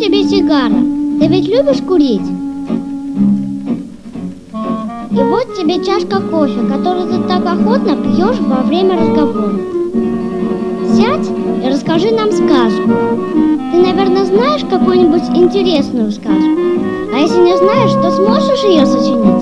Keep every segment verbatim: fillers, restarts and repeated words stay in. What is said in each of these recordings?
тебе сигара. Ты ведь любишь курить? И вот тебе чашка кофе, которую ты так охотно пьешь во время разговора. Сядь и расскажи нам сказку. Ты, наверное, знаешь какую-нибудь интересную сказку. А если не знаешь, то сможешь ее сочинить?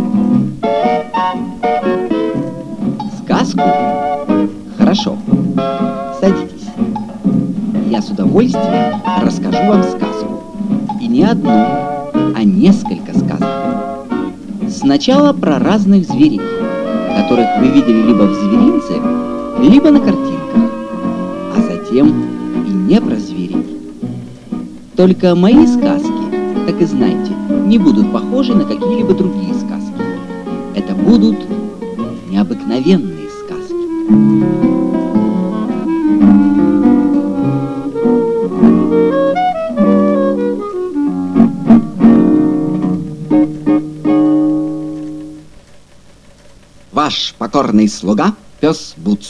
Сказку? Хорошо. Садитесь. Я с удовольствием расскажу вам сказку. И не одну, а несколько сказок. Сначала про разных зверей, которых вы видели либо в зверинце, либо на картинках. А затем и не про зверей. Только мои сказки, так и знайте, не будут похожи на какие-либо другие сказки. Это будут необыкновенные сказки. Ваш покорный слуга пес Буц.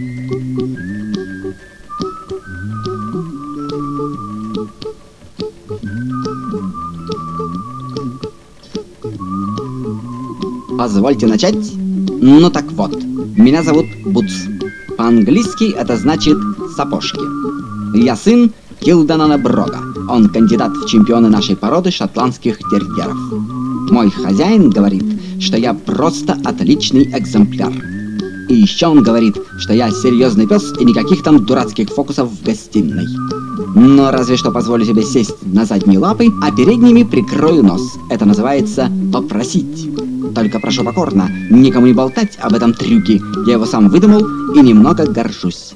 Позвольте начать. Ну так вот, меня зовут Буц. По-английски это значит сапожки. Я сын Килданана Брога. Он кандидат в чемпионы нашей породы шотландских терьеров. Мой хозяин говорит, что я просто отличный экземпляр. И еще он говорит, что я серьезный пес и никаких там дурацких фокусов в гостиной. Но разве что позволю себе сесть на задние лапы, а передними прикрою нос. Это называется попросить. Только прошу покорно, никому не болтать об этом трюке. Я его сам выдумал и немного горжусь.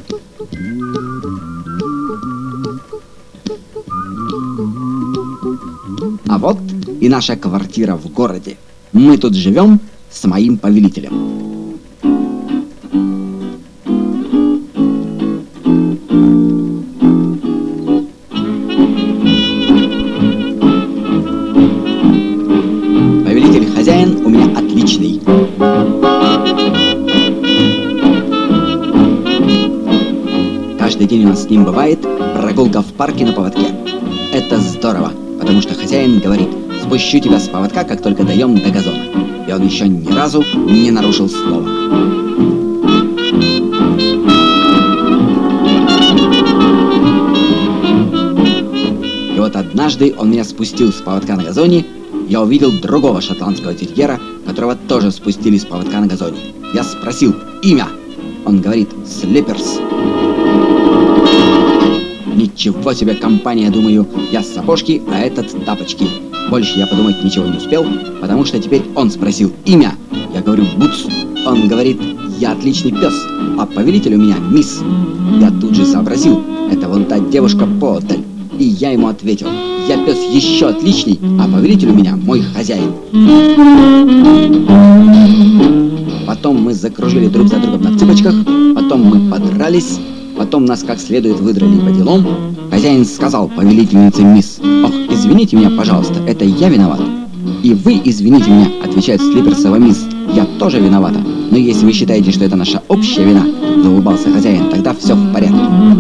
А вот и наша квартира в городе. Мы тут живем с моим повелителем. Повелитель-хозяин у меня отличный. Каждый день у нас с ним бывает прогулка в парке на поводке. Это здорово, потому что хозяин говорит: спущу тебя с поводка, как только даем до газона. И он еще ни разу не нарушил слова. И вот однажды он меня спустил с поводка на газоне. Я увидел другого шотландского терьера, которого тоже спустили с поводка на газоне. Я спросил имя. Он говорит: Слиперс. Ничего себе компания, думаю, я сапожки, а этот тапочки. Больше я подумать ничего не успел, потому что теперь он спросил имя. Я говорю: Буц. Он говорит: я отличный пес, а повелитель у меня мисс. Я тут же сообразил, это вон та девушка поодаль. И я ему ответил: я пес еще отличный, а повелитель у меня мой хозяин. Потом мы закружили друг за другом на цыпочках, потом мы подрались, потом нас как следует выдрали по делам. Хозяин сказал повелительнице мисс: ох, извините меня, пожалуйста, это я виноват. И вы извините меня, отвечает Слиперсова мисс, я тоже виновата. Но если вы считаете, что это наша общая вина, заулыбался хозяин, тогда все в порядке.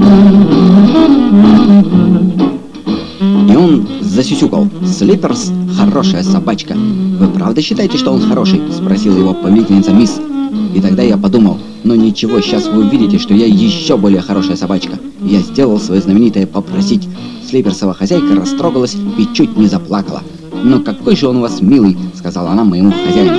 И он засюсюкал: Слиперс хорошая собачка. Вы правда считаете, что он хороший? Спросила его повелительница мисс. И тогда я подумал: ну ничего, сейчас вы увидите, что я еще более хорошая собачка. И я сделал свое знаменитое попросить. Слиперсова хозяйка растрогалась и чуть не заплакала. «Ну какой же он у вас милый», — сказала она моему хозяину.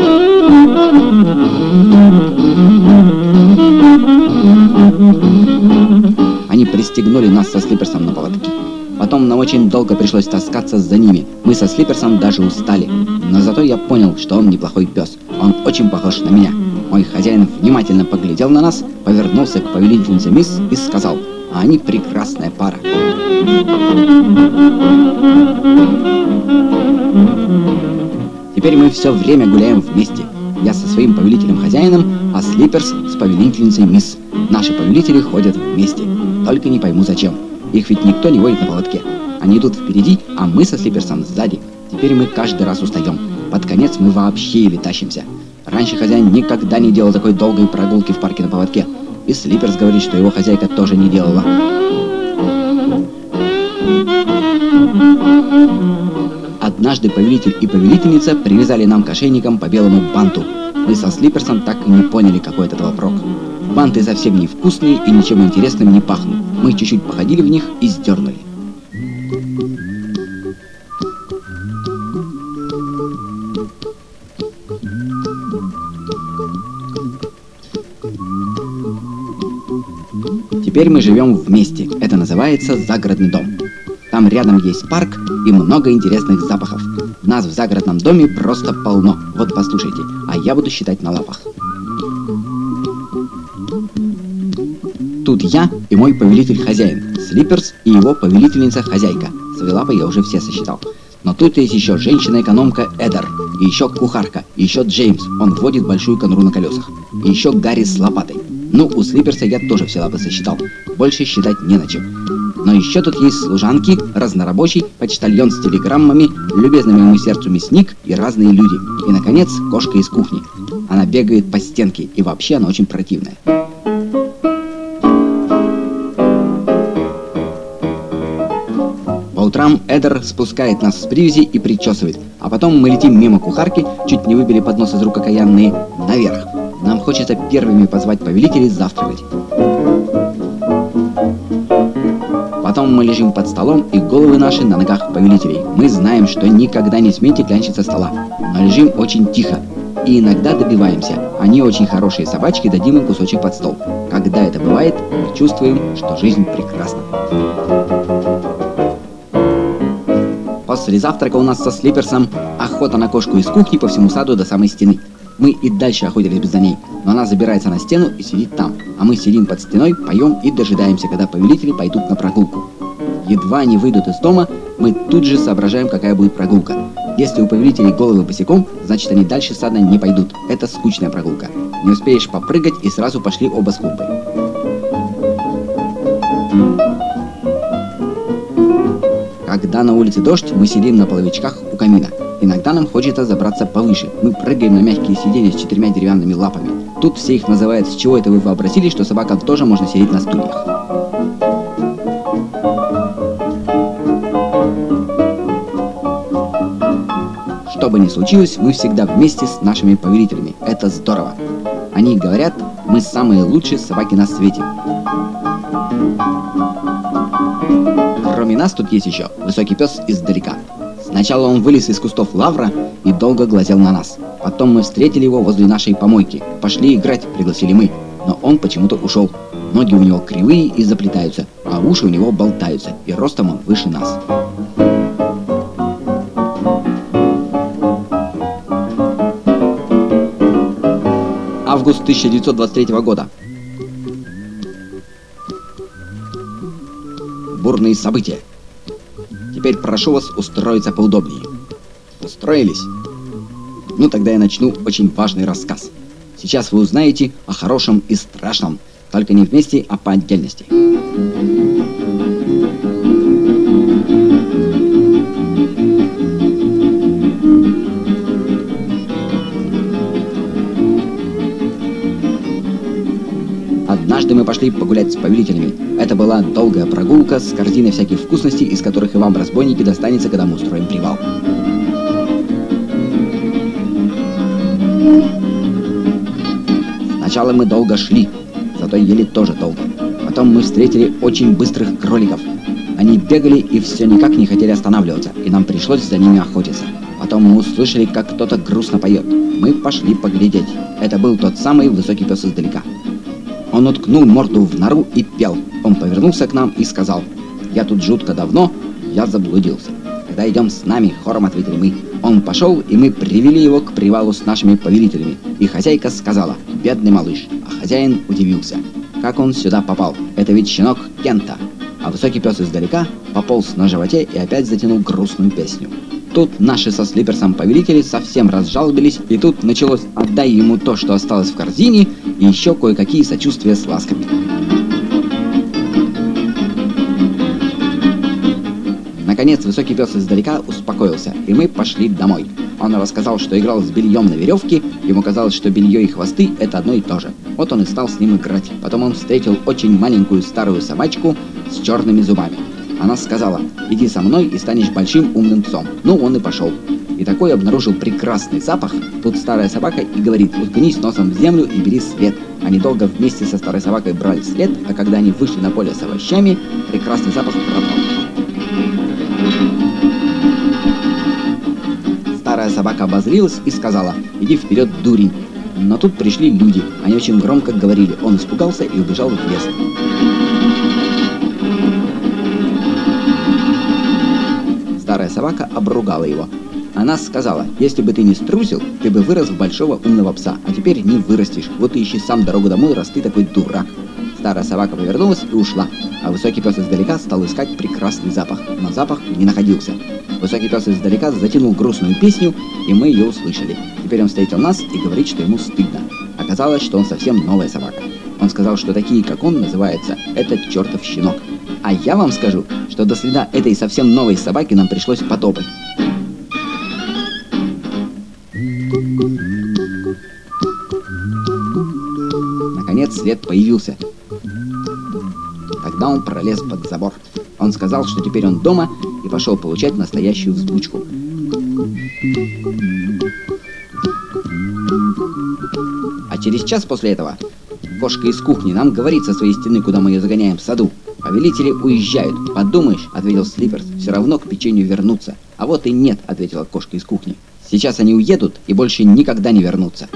Они пристегнули нас со Слиперсом на поводке. Потом нам очень долго пришлось таскаться за ними. Мы со Слиперсом даже устали. Но зато я понял, что он неплохой пес. Он очень похож на меня. Мой хозяин внимательно поглядел на нас, повернулся к повелительнице мисс и сказал: а они прекрасная пара. Теперь мы все время гуляем вместе. Я со своим повелителем-хозяином, а Слиперс с повелительницей мисс. Наши повелители ходят вместе. Только не пойму зачем. Их ведь никто не водит на поводке. Они идут впереди, а мы со Слиперсом сзади. Теперь мы каждый раз устаем. Под конец мы вообще еле тащимся. Раньше хозяин никогда не делал такой долгой прогулки в парке на поводке. И Слиперс говорит, что его хозяйка тоже не делала. Однажды повелитель и повелительница привязали нам к ошейникам по белому банту. Мы со Слиперсом так и не поняли, какой от этого прок. Банты совсем невкусные и ничем интересным не пахнут. Мы чуть-чуть походили в них и сдернули. Теперь мы живем вместе. Это называется загородный дом. Там рядом есть парк и много интересных запахов. Нас в загородном доме просто полно. Вот послушайте, а я буду считать на лапах. Тут я и мой повелитель-хозяин, Слиперс и его повелительница-хозяйка. Свои лапы я уже все сосчитал. Но тут есть еще женщина-экономка Эдер, и еще кухарка, и еще Джеймс, он водит большую конуру на колесах, и еще Гарри с лопатой. Ну, у Слиперса я тоже все лапы сосчитал, больше считать не на чем. Но еще тут есть служанки, разнорабочий, почтальон с телеграммами, любезный моему сердцу мясник и разные люди. И, наконец, кошка из кухни. Она бегает по стенке, и вообще она очень противная. По утрам Эдер спускает нас с привязи и причесывает, а потом мы летим мимо кухарки, чуть не выбили поднос из рук окаянные, наверх. Нам хочется первыми позвать повелителей завтракать. Потом мы лежим под столом, и головы наши на ногах повелителей. Мы знаем, что никогда не смейте клянчить со стола, но лежим очень тихо. И иногда добиваемся. Они очень хорошие собачки, дадим им кусочек под стол. Когда это бывает, мы чувствуем, что жизнь прекрасна. После завтрака у нас со Слиперсом охота на кошку из кухни по всему саду до самой стены. Мы и дальше охотились бы за ней, но она забирается на стену и сидит там, а мы сидим под стеной, поем и дожидаемся, когда повелители пойдут на прогулку. Едва они выйдут из дома, мы тут же соображаем, какая будет прогулка. Если у повелителей головы босиком, значит они дальше сада не пойдут. Это скучная прогулка. Не успеешь попрыгать, и сразу пошли оба с клумбой. Когда на улице дождь, мы сидим на половичках у камина. Иногда нам хочется забраться повыше. Мы прыгаем на мягкие сиденья с четырьмя деревянными лапами. Тут все их называют «С чего это вы вообразили, что собакам тоже можно сидеть на стульях?» Что бы ни случилось, мы всегда вместе с нашими повелителями. Это здорово. Они говорят, мы самые лучшие собаки на свете. Кроме нас тут есть еще высокий пес издалека. Сначала он вылез из кустов лавра и долго глазел на нас. Потом мы встретили его возле нашей помойки. Пошли играть, пригласили мы. Но он почему-то ушел. Ноги у него кривые и заплетаются, а уши у него болтаются, и ростом он выше нас. Август тысяча девятьсот двадцать третьего года. Бурные события. Теперь прошу вас устроиться поудобнее. Устроились? Ну тогда я начну очень важный рассказ. Сейчас вы узнаете о хорошем и страшном, только не вместе, а по отдельности. Однажды мы пошли погулять с повелителями. Это была долгая прогулка с корзиной всяких вкусностей, из которых и вам, разбойники, достанется, когда мы устроим привал. Сначала мы долго шли, зато ели тоже долго. Потом мы встретили очень быстрых кроликов. Они бегали и все никак не хотели останавливаться, и нам пришлось за ними охотиться. Потом мы услышали, как кто-то грустно поет. Мы пошли поглядеть. Это был тот самый высокий пес издалека. Он уткнул морду в нору и пел. Он повернулся к нам и сказал: «Я тут жутко давно, я заблудился. Когда идем с нами?» — хором ответили мы. Он пошел, и мы привели его к привалу с нашими повелителями. И хозяйка сказала: «Бедный малыш». А хозяин удивился. Как он сюда попал? Это ведь щенок Кента. А высокий пес издалека пополз на животе и опять затянул грустную песню. Тут наши со Слиперсом повелители совсем разжалобились, и тут началось «отдай ему то, что осталось в корзине», и еще кое-какие сочувствия с ласками. Наконец высокий пес издалека успокоился, и мы пошли домой. Он рассказал, что играл с бельем на веревке, ему казалось, что белье и хвосты — это одно и то же. Вот он и стал с ним играть. Потом он встретил очень маленькую старую собачку с черными зубами. Она сказала: иди со мной и станешь большим умным псом. Ну, он и пошел. И такой обнаружил прекрасный запах. Тут старая собака и говорит: уткнись носом в землю и бери след. Они долго вместе со старой собакой брали след, а когда они вышли на поле с овощами, прекрасный запах пропал. Старая собака обозлилась и сказала: иди вперед, дурень. Но тут пришли люди. Они очень громко говорили. Он испугался и убежал в лес. Старая собака обругала его. Она сказала: если бы ты не струсил, ты бы вырос в большого умного пса, а теперь не вырастешь. Вот и ищи сам дорогу домой, раз ты такой дурак. Старая собака повернулась и ушла, а высокий пес издалека стал искать прекрасный запах, но запах не находился. Высокий пес издалека затянул грустную песню, и мы ее услышали. Теперь он встретил нас и говорит, что ему стыдно. Оказалось, что он совсем новая собака. Он сказал, что такие, как он, называются «этот чертов щенок». А я вам скажу, что до следа этой совсем новой собаки нам пришлось потопать. Наконец след появился. Тогда он пролез под забор. Он сказал, что теперь он дома, и пошел получать настоящую взбучку. А через час после этого кошка из кухни нам говорит со своей стены, куда мы ее загоняем в саду: повелители уезжают. Подумаешь, ответил Слиперс, все равно к печенью вернутся. А вот и нет, ответила кошка из кухни. Сейчас они уедут и больше никогда не вернутся.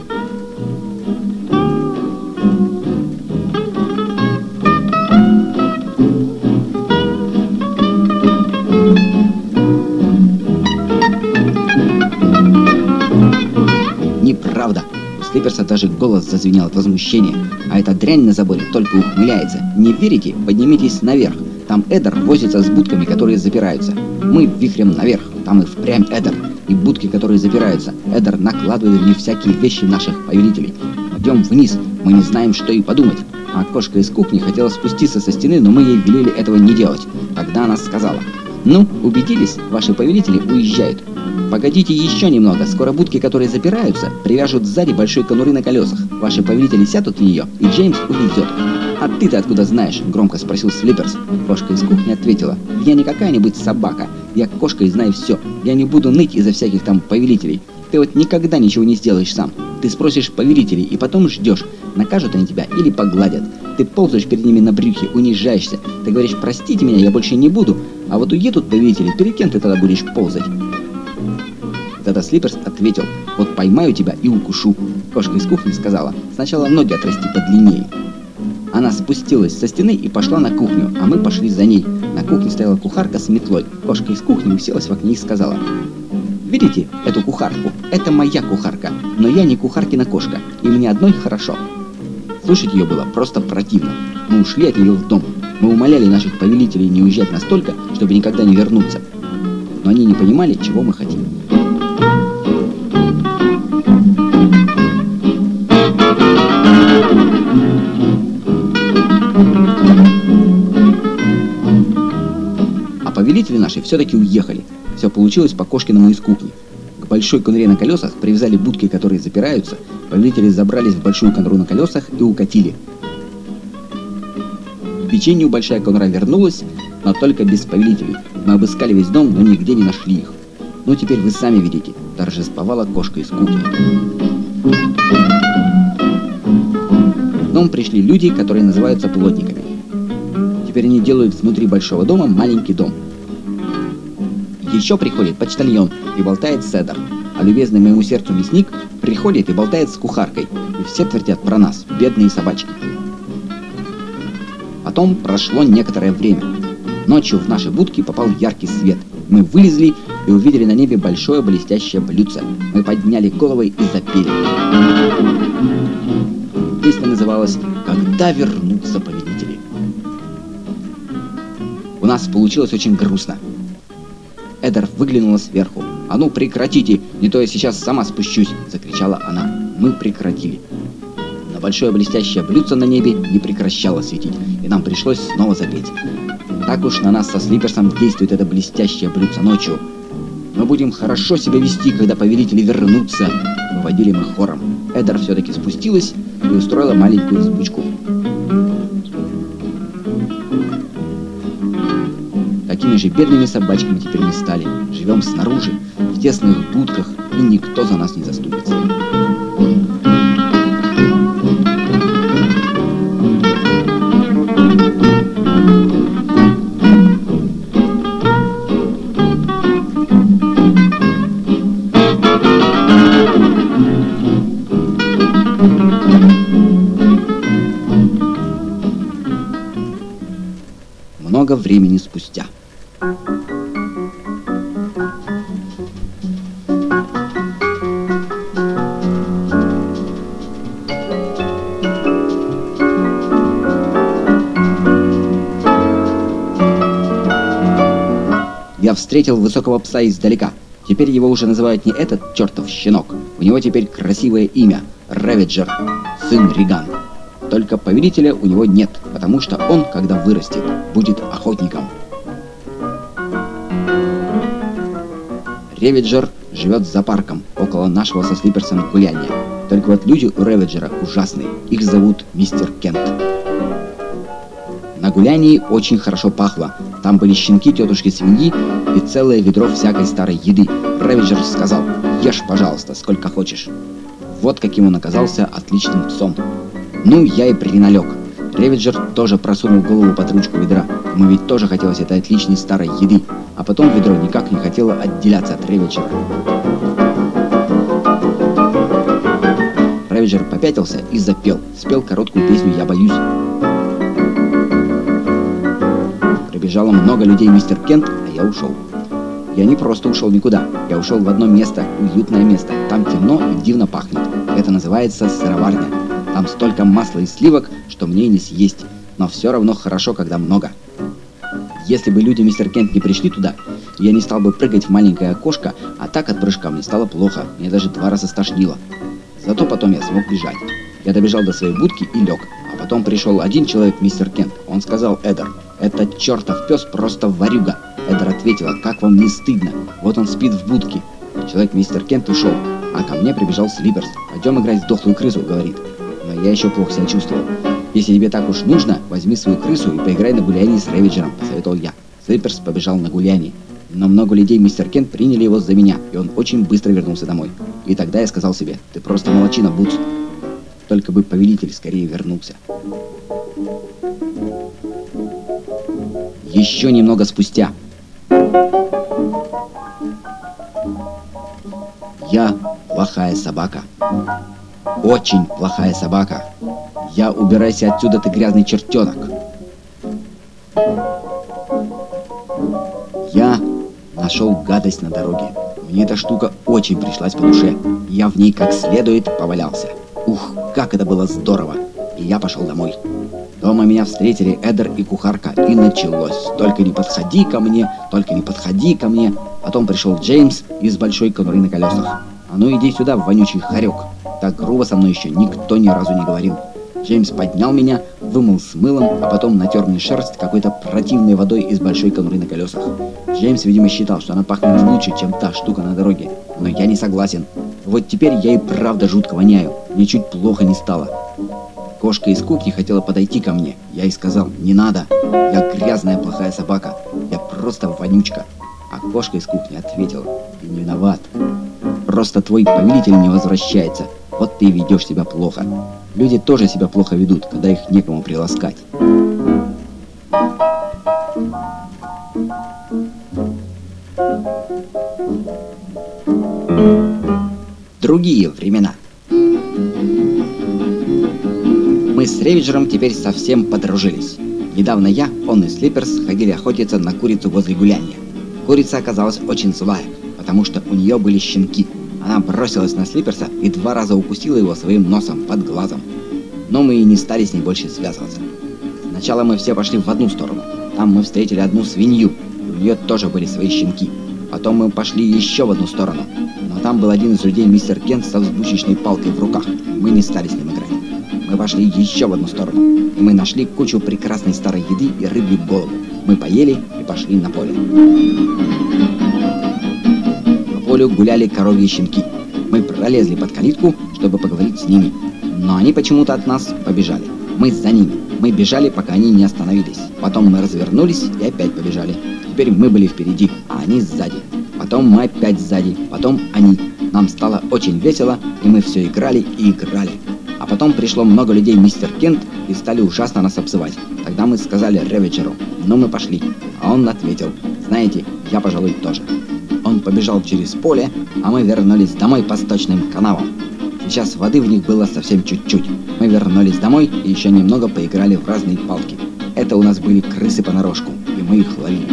Неправда. У Слиперса даже голос зазвенел от возмущения. А эта дрянь на заборе только ухмыляется. Не верите? Поднимитесь наверх. Там Эдер возится с будками, которые запираются. Мы вихрем наверх. Там и впрямь Эдер. И будки, которые запираются. Эдер накладывает в них всякие вещи наших повелителей. Идем вниз. Мы не знаем, что и подумать. А кошка из кухни хотела спуститься со стены, но мы ей велели этого не делать. Тогда она сказала: ну, убедились, ваши повелители уезжают. Погодите еще немного, скоро будки, которые запираются, привяжут сзади большой конуры на колесах. Ваши повелители сядут в нее, и Джеймс увезет. А ты-то откуда знаешь? Громко спросил Слиперс. Кошка из кухни ответила: я не какая-нибудь собака, я кошка и знаю все. Я не буду ныть из-за всяких там повелителей. Ты вот никогда ничего не сделаешь сам. Ты спросишь повелителей и потом ждешь, накажут они тебя или погладят. Ты ползаешь перед ними на брюхе, унижаешься. Ты говоришь: простите меня, я больше не буду. А вот уедут повелители, перед кем ты тогда будешь ползать? Тогда Слиперс ответил: вот поймаю тебя и укушу. Кошка из кухни сказала: сначала ноги отрасти подлиннее. Она спустилась со стены и пошла на кухню, а мы пошли за ней. На кухне стояла кухарка с метлой. Кошка из кухни уселась в окне и сказала: видите эту кухарку? Это моя кухарка, но я не кухаркина кошка, и мне одной хорошо. Слушать ее было просто противно. Мы ушли от нее в дом. Мы умоляли наших повелителей не уезжать настолько, чтобы никогда не вернуться. Но они не понимали, чего мы хотим. А повелители наши все-таки уехали. Все получилось по кошкиному из кухни. К большой конуре на колесах привязали будки, которые запираются. Повелители забрались в большую конуру на колесах и укатили. К печенью большая конура вернулась, но только без повелителей. Мы обыскали весь дом, но нигде не нашли их. Ну теперь вы сами видите, торжествовала кошка из кухни. В дом пришли люди, которые называются плотниками. Теперь они делают внутри большого дома маленький дом. Еще приходит почтальон и болтает с Эдер, а любезный моему сердцу мясник приходит и болтает с кухаркой, и все твердят про нас, бедные собачки. Потом прошло некоторое время. Ночью в наши будки попал яркий свет. Мы вылезли и увидели на небе большое блестящее блюдце. Мы подняли головы и запели. Песня называлась «Когда вернутся повелители». У нас получилось очень грустно. Эдер выглянула сверху. «А ну прекратите, не то я сейчас сама спущусь!» — закричала она. Мы прекратили. Но большое блестящее блюдце на небе не прекращало светить, и нам пришлось снова запеть. Так уж на нас со Слиперсом действует это блестящее блюдце ночью. Мы будем хорошо себя вести, когда повелители вернутся, — выводили мы хором. Эдер все-таки спустилась и устроила маленькую взбучку. Такими же бедными собачками теперь мы стали. Живем снаружи, в тесных будках, и никто за нас не заступится. Много времени спустя. Я встретил высокого пса издалека. Теперь его уже называют не этот чертов щенок. У него теперь красивое имя — Ревиджер, сын Риган. Только повелителя у него нет, потому что он, когда вырастет, будет охотником. Ревиджер живет за парком, около нашего со Слиперсом гуляния. Только вот люди у Ревиджера ужасные. Их зовут мистер Кент. На гулянии очень хорошо пахло. Там были щенки тетушки свиньи и целое ведро всякой старой еды. Ревиджер сказал: «Ешь, пожалуйста, сколько хочешь». Вот каким он оказался отличным псом. Ну, я и приналег. Ревиджер тоже просунул голову под ручку ведра. Ему ведь тоже хотелось этой отличной старой еды. А потом ведро никак не хотело отделяться от Ревиджера. Ревиджер попятился и запел. Спел короткую песню «Я боюсь». Прибежало много людей, мистер Кент, а я ушел. Я не просто ушел никуда. Я ушел в одно место, уютное место. Там темно и дивно пахнет. Это называется сыроварня. Там столько масла и сливок, что мне не съесть. Но все равно хорошо, когда много. Если бы люди мистер Кент не пришли туда, я не стал бы прыгать в маленькое окошко, а так от прыжка мне стало плохо. Мне даже два раза стошнило. Зато потом я смог бежать. Я добежал до своей будки и лег. А потом пришел один человек, мистер Кент. Он сказал: «Эдер, этот чертов пес просто ворюга». Эдер ответила: «Как вам не стыдно? Вот он спит в будке». Человек мистер Кент ушел, а ко мне прибежал Слиперс. «Пойдем играть в дохлую крысу», — говорит. Но я еще плохо себя чувствовал. «Если тебе так уж нужно, возьми свою крысу и поиграй на гулянии с Ревиджером», — посоветовал я. Слиперс побежал на гуляние. Но много людей мистер Кент приняли его за меня, и он очень быстро вернулся домой. И тогда я сказал себе: «Ты просто молодчина, Бутс». Только бы повелитель скорее вернулся. Еще немного спустя. Я плохая собака. Очень плохая собака. Я убирайся отсюда, ты грязный чертенок. Я нашел гадость на дороге. Мне эта штука очень пришлась по душе. Я в ней как следует повалялся. Ух, как это было здорово. И я пошел домой. Дома меня встретили Эдер и кухарка, и началось. «Только не подходи ко мне, только не подходи ко мне». Потом пришел Джеймс из большой конуры на колесах. «А ну иди сюда, вонючий хорек». Так грубо со мной еще никто ни разу не говорил. Джеймс поднял меня, вымыл с мылом, а потом натер мне шерсть какой-то противной водой из большой конуры на колесах. Джеймс, видимо, считал, что она пахнет лучше, чем та штука на дороге. Но я не согласен. Вот теперь я и правда жутко воняю. Мне чуть плохо не стало. Кошка из кухни хотела подойти ко мне. Я ей сказал: «Не надо. Я грязная плохая собака. Я просто вонючка». А кошка из кухни ответила: «Ты не виноват. Просто твой повелитель не возвращается. Вот ты и ведешь себя плохо». Люди тоже себя плохо ведут, когда их некому приласкать. Другие времена. Мы с Ревиджером теперь совсем подружились. Недавно я, он и Слиперс ходили охотиться на курицу возле гуляния. Курица оказалась очень злая, потому что у нее были щенки. Она бросилась на Слиперса и два раза укусила его своим носом под глазом. Но мы и не стали с ней больше связываться. Сначала мы все пошли в одну сторону. Там мы встретили одну свинью, и у нее тоже были свои щенки. Потом мы пошли еще в одну сторону. Но там был один из людей, мистер Кент, со взбучечной палкой в руках. Мы не стали с ним играть. Мы пошли еще в одну сторону. И мы нашли кучу прекрасной старой еды и рыбью голову. Мы поели и пошли на поле. По полю гуляли коровьи щенки. Мы пролезли под калитку, чтобы поговорить с ними. Но они почему-то от нас побежали. Мы за ними. Мы бежали, пока они не остановились. Потом мы развернулись и опять побежали. Теперь мы были впереди, а они сзади. Потом мы опять сзади, потом они. Нам стало очень весело, и мы все играли и играли. А потом пришло много людей, мистер Кент, и стали ужасно нас обзывать. Тогда мы сказали Рэвиджеру: ну мы пошли. А он ответил: знаете, я, пожалуй, тоже. Он побежал через поле, а мы вернулись домой по сточным канавам. Сейчас воды в них было совсем чуть-чуть. Мы вернулись домой и еще немного поиграли в разные палки. Это у нас были крысы понарошку, и мы их ловили.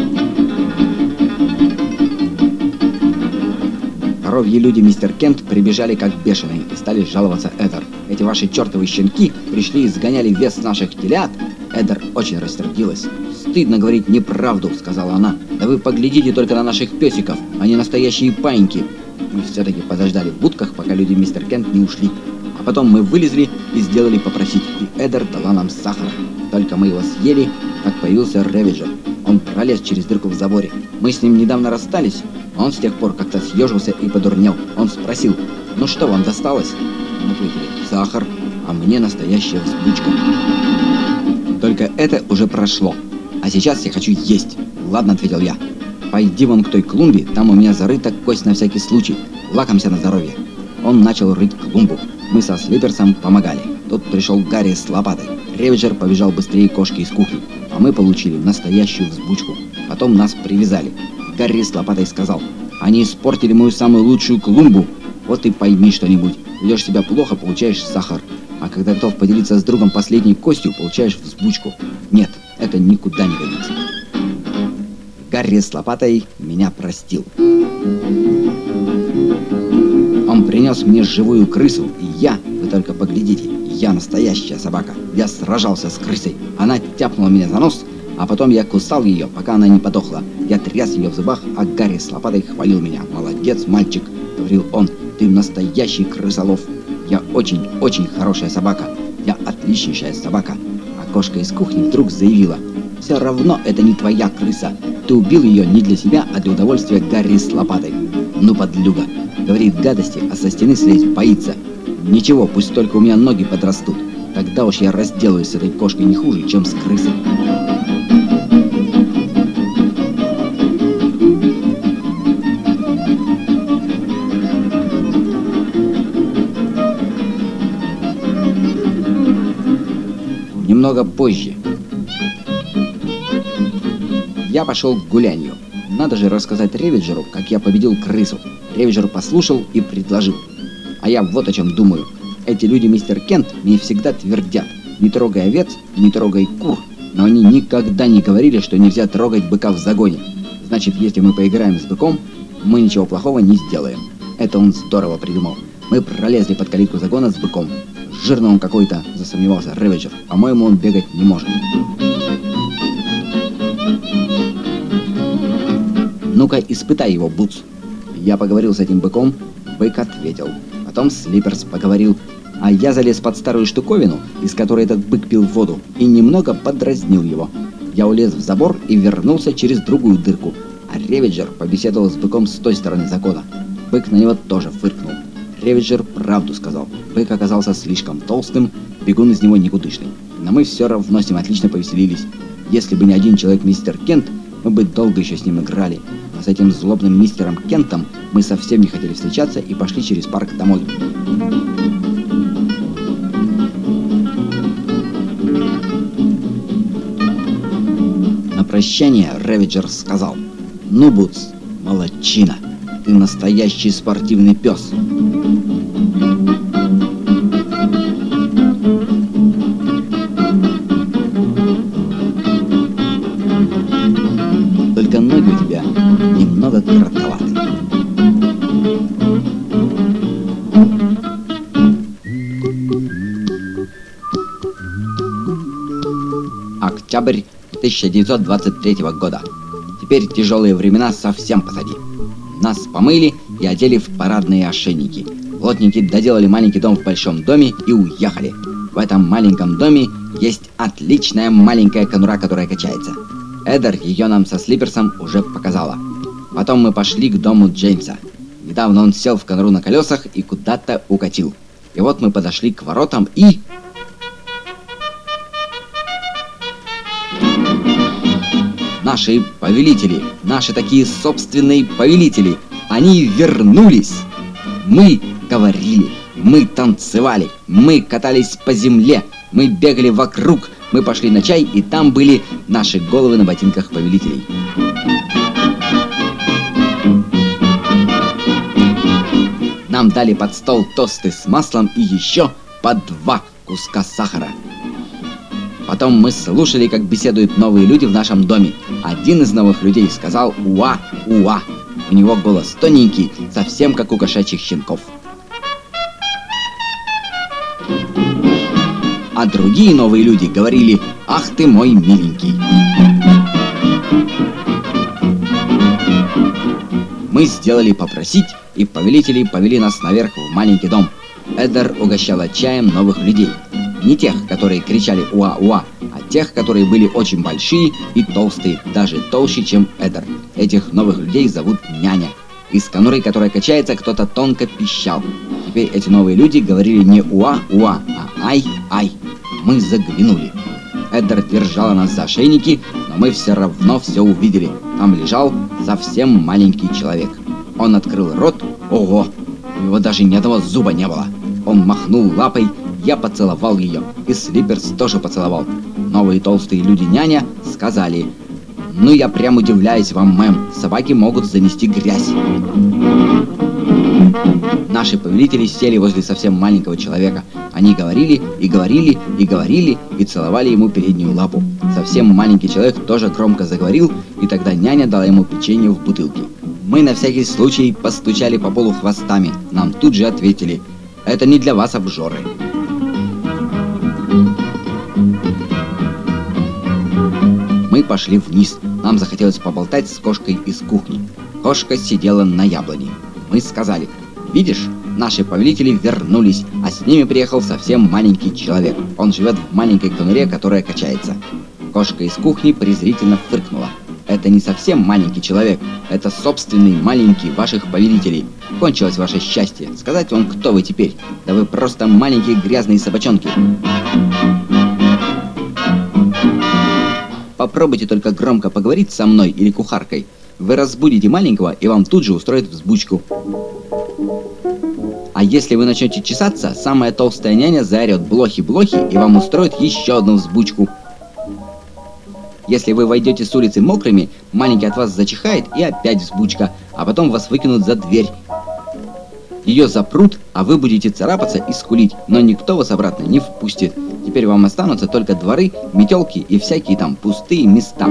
Коровьи люди, мистер Кент, прибежали как бешеные и стали жаловаться Эдер. Эти ваши чертовы щенки пришли и сгоняли вес наших телят. Эдер очень рассердилась. «Стыдно говорить неправду», — сказала она. «Да вы поглядите только на наших песиков, они настоящие паиньки». Мы все-таки подождали в будках, пока люди мистер Кент не ушли. А потом мы вылезли и сделали попросить, и Эдер дала нам сахара. Только мы его съели, как появился Рэвиджер. Он пролез через дырку в заборе. Мы с ним недавно расстались, а он с тех пор как-то съежился и подурнел. Он спросил: ну что вам досталось? Мы ответили: сахар, а мне настоящая взбучка. Только это уже прошло. А сейчас я хочу есть. Ладно, ответил я. Пойди вон к той клумбе, там у меня зарыта кость на всякий случай. Лакомься на здоровье. Он начал рыть клумбу. Мы со Слиперсом помогали. Тут пришел Гарри с лопатой. Рэвиджер побежал быстрее кошки из кухни, а мы получили настоящую взбучку. Потом нас привязали. Гарри с лопатой сказал: они испортили мою самую лучшую клумбу. Вот и пойми что-нибудь. Ведешь себя плохо, получаешь сахар. А когда готов поделиться с другом последней костью, получаешь взбучку. Нет, это никуда не годится. Гарри с лопатой меня простил. Он принес мне живую крысу, и я, вы только поглядите, я настоящая собака. Я сражался с крысой. Она тяпнула меня за нос, а потом я кусал ее, пока она не подохла. Я тряс ее в зубах, а Гарри с лопатой хвалил меня. «Молодец, мальчик», — говорил он, — «ты настоящий крысолов. Я очень-очень хорошая собака. Я отличнейшая собака». А кошка из кухни вдруг заявила: «Все равно это не твоя крыса. Ты убил ее не для себя, а для удовольствия Гарри с лопатой». Ну, подлюга. Говорит гадости, а со стены слезть боится. Ничего, пусть только у меня ноги подрастут. Тогда уж я разделаюсь с этой кошкой не хуже, чем с крысой. Немного позже. Я пошел к гулянью. Надо же рассказать Рэвиджеру, как я победил крысу. Рэвиджер послушал и предложил: а я вот о чем думаю. Эти люди, мистер Кент, мне всегда твердят: не трогай овец, не трогай кур. Но они никогда не говорили, что нельзя трогать быка в загоне. Значит, если мы поиграем с быком, мы ничего плохого не сделаем. Это он здорово придумал. Мы пролезли под калитку загона с быком. Жирный он какой-то, засомневался Рэвиджер. По-моему, он бегать не может. Ну-ка, испытай его, Бутс. Я поговорил с этим быком, бык ответил. Потом Слиперс поговорил, а я залез под старую штуковину, из которой этот бык пил воду, и немного подразнил его. Я улез в забор и вернулся через другую дырку, а Рэвиджер побеседовал с быком с той стороны загона. Бык на него тоже фыркнул. Рэвиджер правду сказал. Бык оказался слишком толстым, бегун из него никудышный. Но мы все равно с ним отлично повеселились. Если бы не один человек, мистер Кент, мы бы долго еще с ним играли. А с этим злобным мистером Кентом мы совсем не хотели встречаться и пошли через парк домой. На прощание Рэвиджер сказал: ну, Бутс, молодчина, ты настоящий спортивный пес. Только ноги у тебя немного коротковаты. Октябрь тысяча девятьсот двадцать третьего года. Теперь тяжелые времена совсем позади. Нас помыли и одели в парадные ошейники. Плотники доделали маленький дом в большом доме и уехали. В этом маленьком доме есть отличная маленькая конура, которая качается. Эдер ее нам со Слиперсом уже показала. Потом мы пошли к дому Джеймса. Недавно он сел в конуру на колесах и куда-то укатил. И вот мы подошли к воротам и... наши повелители, наши такие собственные повелители, они вернулись. Мы говорили, мы танцевали, мы катались по земле, мы бегали вокруг, мы пошли на чай, и там были наши головы на ботинках повелителей. Нам дали под стол тосты с маслом и еще по два куска сахара. Потом мы слушали, как беседуют новые люди в нашем доме. Один из новых людей сказал «Уа, уа». У него голос тоненький, совсем как у кошачьих щенков. А другие новые люди говорили «Ах ты мой миленький». Мы сделали попросить, и повелители повели нас наверх в маленький дом. Эдер угощала чаем новых людей. Не тех, которые кричали «Уа-уа», а тех, которые были очень большие и толстые, даже толще, чем Эдер. Этих новых людей зовут Няня. Из конуры, которая качается, кто-то тонко пищал. Теперь эти новые люди говорили не «Уа-уа», а «Ай-ай». Мы заглянули. Эдер держала нас за ошейники, но мы все равно все увидели. Там лежал совсем маленький человек. Он открыл рот. Ого! У него даже ни одного зуба не было. Он махнул лапой, я поцеловал ее. И Слиперс тоже поцеловал. Новые толстые люди Няня сказали: «Ну я прям удивляюсь вам, мэм, собаки могут занести грязь». Наши повелители сели возле совсем маленького человека. Они говорили и говорили и говорили и целовали ему переднюю лапу. Совсем маленький человек тоже громко заговорил, и тогда Няня дала ему печенье в бутылке. Мы на всякий случай постучали по полу хвостами. Нам тут же ответили: «Это не для вас, обжоры». Мы пошли вниз. Нам захотелось поболтать с кошкой из кухни. Кошка сидела на яблоне. Мы сказали: «Видишь, наши повелители вернулись, а с ними приехал совсем маленький человек. Он живет в маленькой конуре, которая качается». Кошка из кухни презрительно фыркнула. «Это не совсем маленький человек, это собственный маленький ваших повелителей. Кончилось ваше счастье. Сказать вам, кто вы теперь? Да вы просто маленькие грязные собачонки». Попробуйте только громко поговорить со мной или кухаркой. Вы разбудите маленького, и вам тут же устроят взбучку. А если вы начнете чесаться, самая толстая няня заорет «блохи-блохи» и вам устроит еще одну взбучку. Если вы войдете с улицы мокрыми, маленький от вас зачихает и опять взбучка, а потом вас выкинут за дверь. Ее запрут, а вы будете царапаться и скулить, но никто вас обратно не впустит. Теперь вам останутся только дворы, метелки и всякие там пустые места.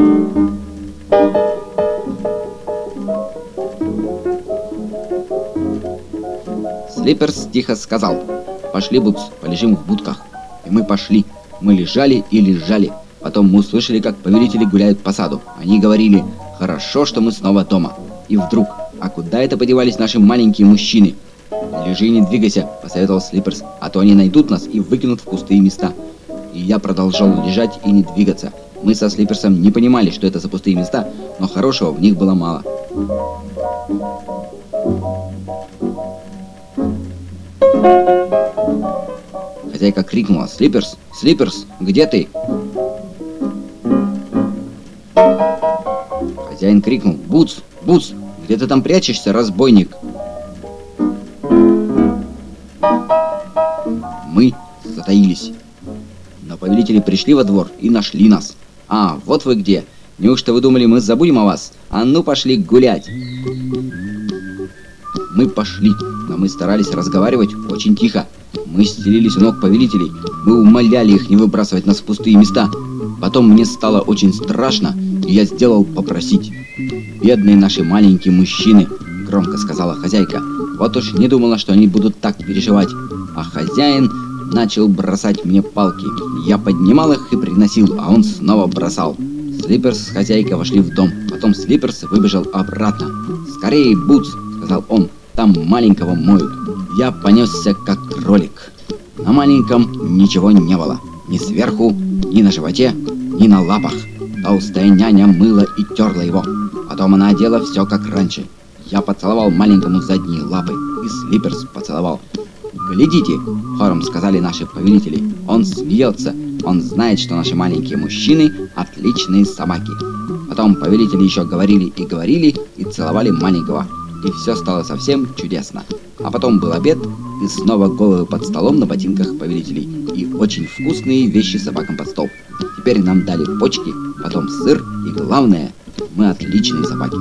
Слиперс тихо сказал: «Пошли, Бутс, полежим в будках». И мы пошли. Мы лежали и лежали. Потом мы услышали, как повелители гуляют по саду. Они говорили: «Хорошо, что мы снова дома». И вдруг: «А куда это подевались наши маленькие мужчины?» «Лежи и не двигайся», — посоветовал Слиперс, «а то они найдут нас и выкинут в пустые места». И я продолжал лежать и не двигаться. Мы со Слиперсом не понимали, что это за пустые места, но хорошего в них было мало. Хозяйка крикнула: «Слиперс! Слиперс! Где ты?» Хозяин крикнул: «Бутс! Бутс! Где ты там прячешься, разбойник?» Мы затаились. Но повелители пришли во двор и нашли нас. «А, вот вы где! Неужто вы думали, мы забудем о вас? А ну пошли гулять!» Мы пошли, но мы старались разговаривать очень тихо. Мы стелились у ног повелителей. Мы умоляли их не выбрасывать нас в пустые места. Потом мне стало очень страшно, и я сделал попросить. «Бедные наши маленькие мужчины», — громко сказала хозяйка. «Вот уж не думала, что они будут так переживать». А хозяин начал бросать мне палки. Я поднимал их и приносил, а он снова бросал. Слиперс с хозяйкой вошли в дом. Потом Слиперс выбежал обратно. «Скорее, Бутс», — сказал он, — «там маленького моют». Я понесся, как кролик. На маленьком ничего не было. Ни сверху, ни на животе, ни на лапах. Толстая няня мыла и терла его. Потом она одела все как раньше. Я поцеловал маленькому задние лапы, и Слиперс поцеловал. «Глядите», — хором сказали наши повелители, — «он смеется, он знает, что наши маленькие мужчины — отличные собаки». Потом повелители еще говорили и говорили, и целовали маленького. И все стало совсем чудесно. А потом был обед, и снова головы под столом на ботинках повелителей. И очень вкусные вещи собакам под стол. Теперь нам дали почки, потом сыр, и главное, мы отличные собаки.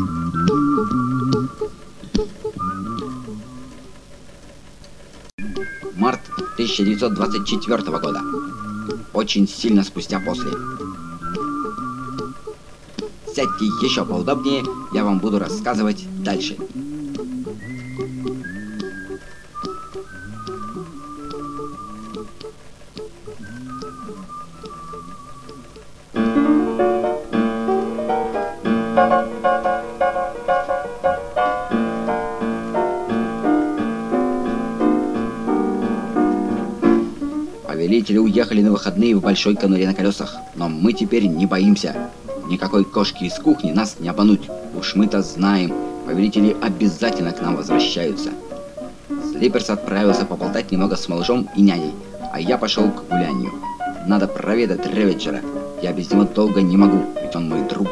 Март тысяча девятьсот двадцать четвёртого года. Очень сильно спустя после. Сядьте еще поудобнее, я вам буду рассказывать дальше. Повелители уехали на выходные в большой конуре на колесах, но мы теперь не боимся. Никакой кошки из кухни нас не обмануть. Уж мы-то знаем, повелители обязательно к нам возвращаются. Слиперс отправился поболтать немного с малышом и няней, а я пошел к гулянию. Надо проведать Реведжера. Я без него долго не могу, ведь он мой друг.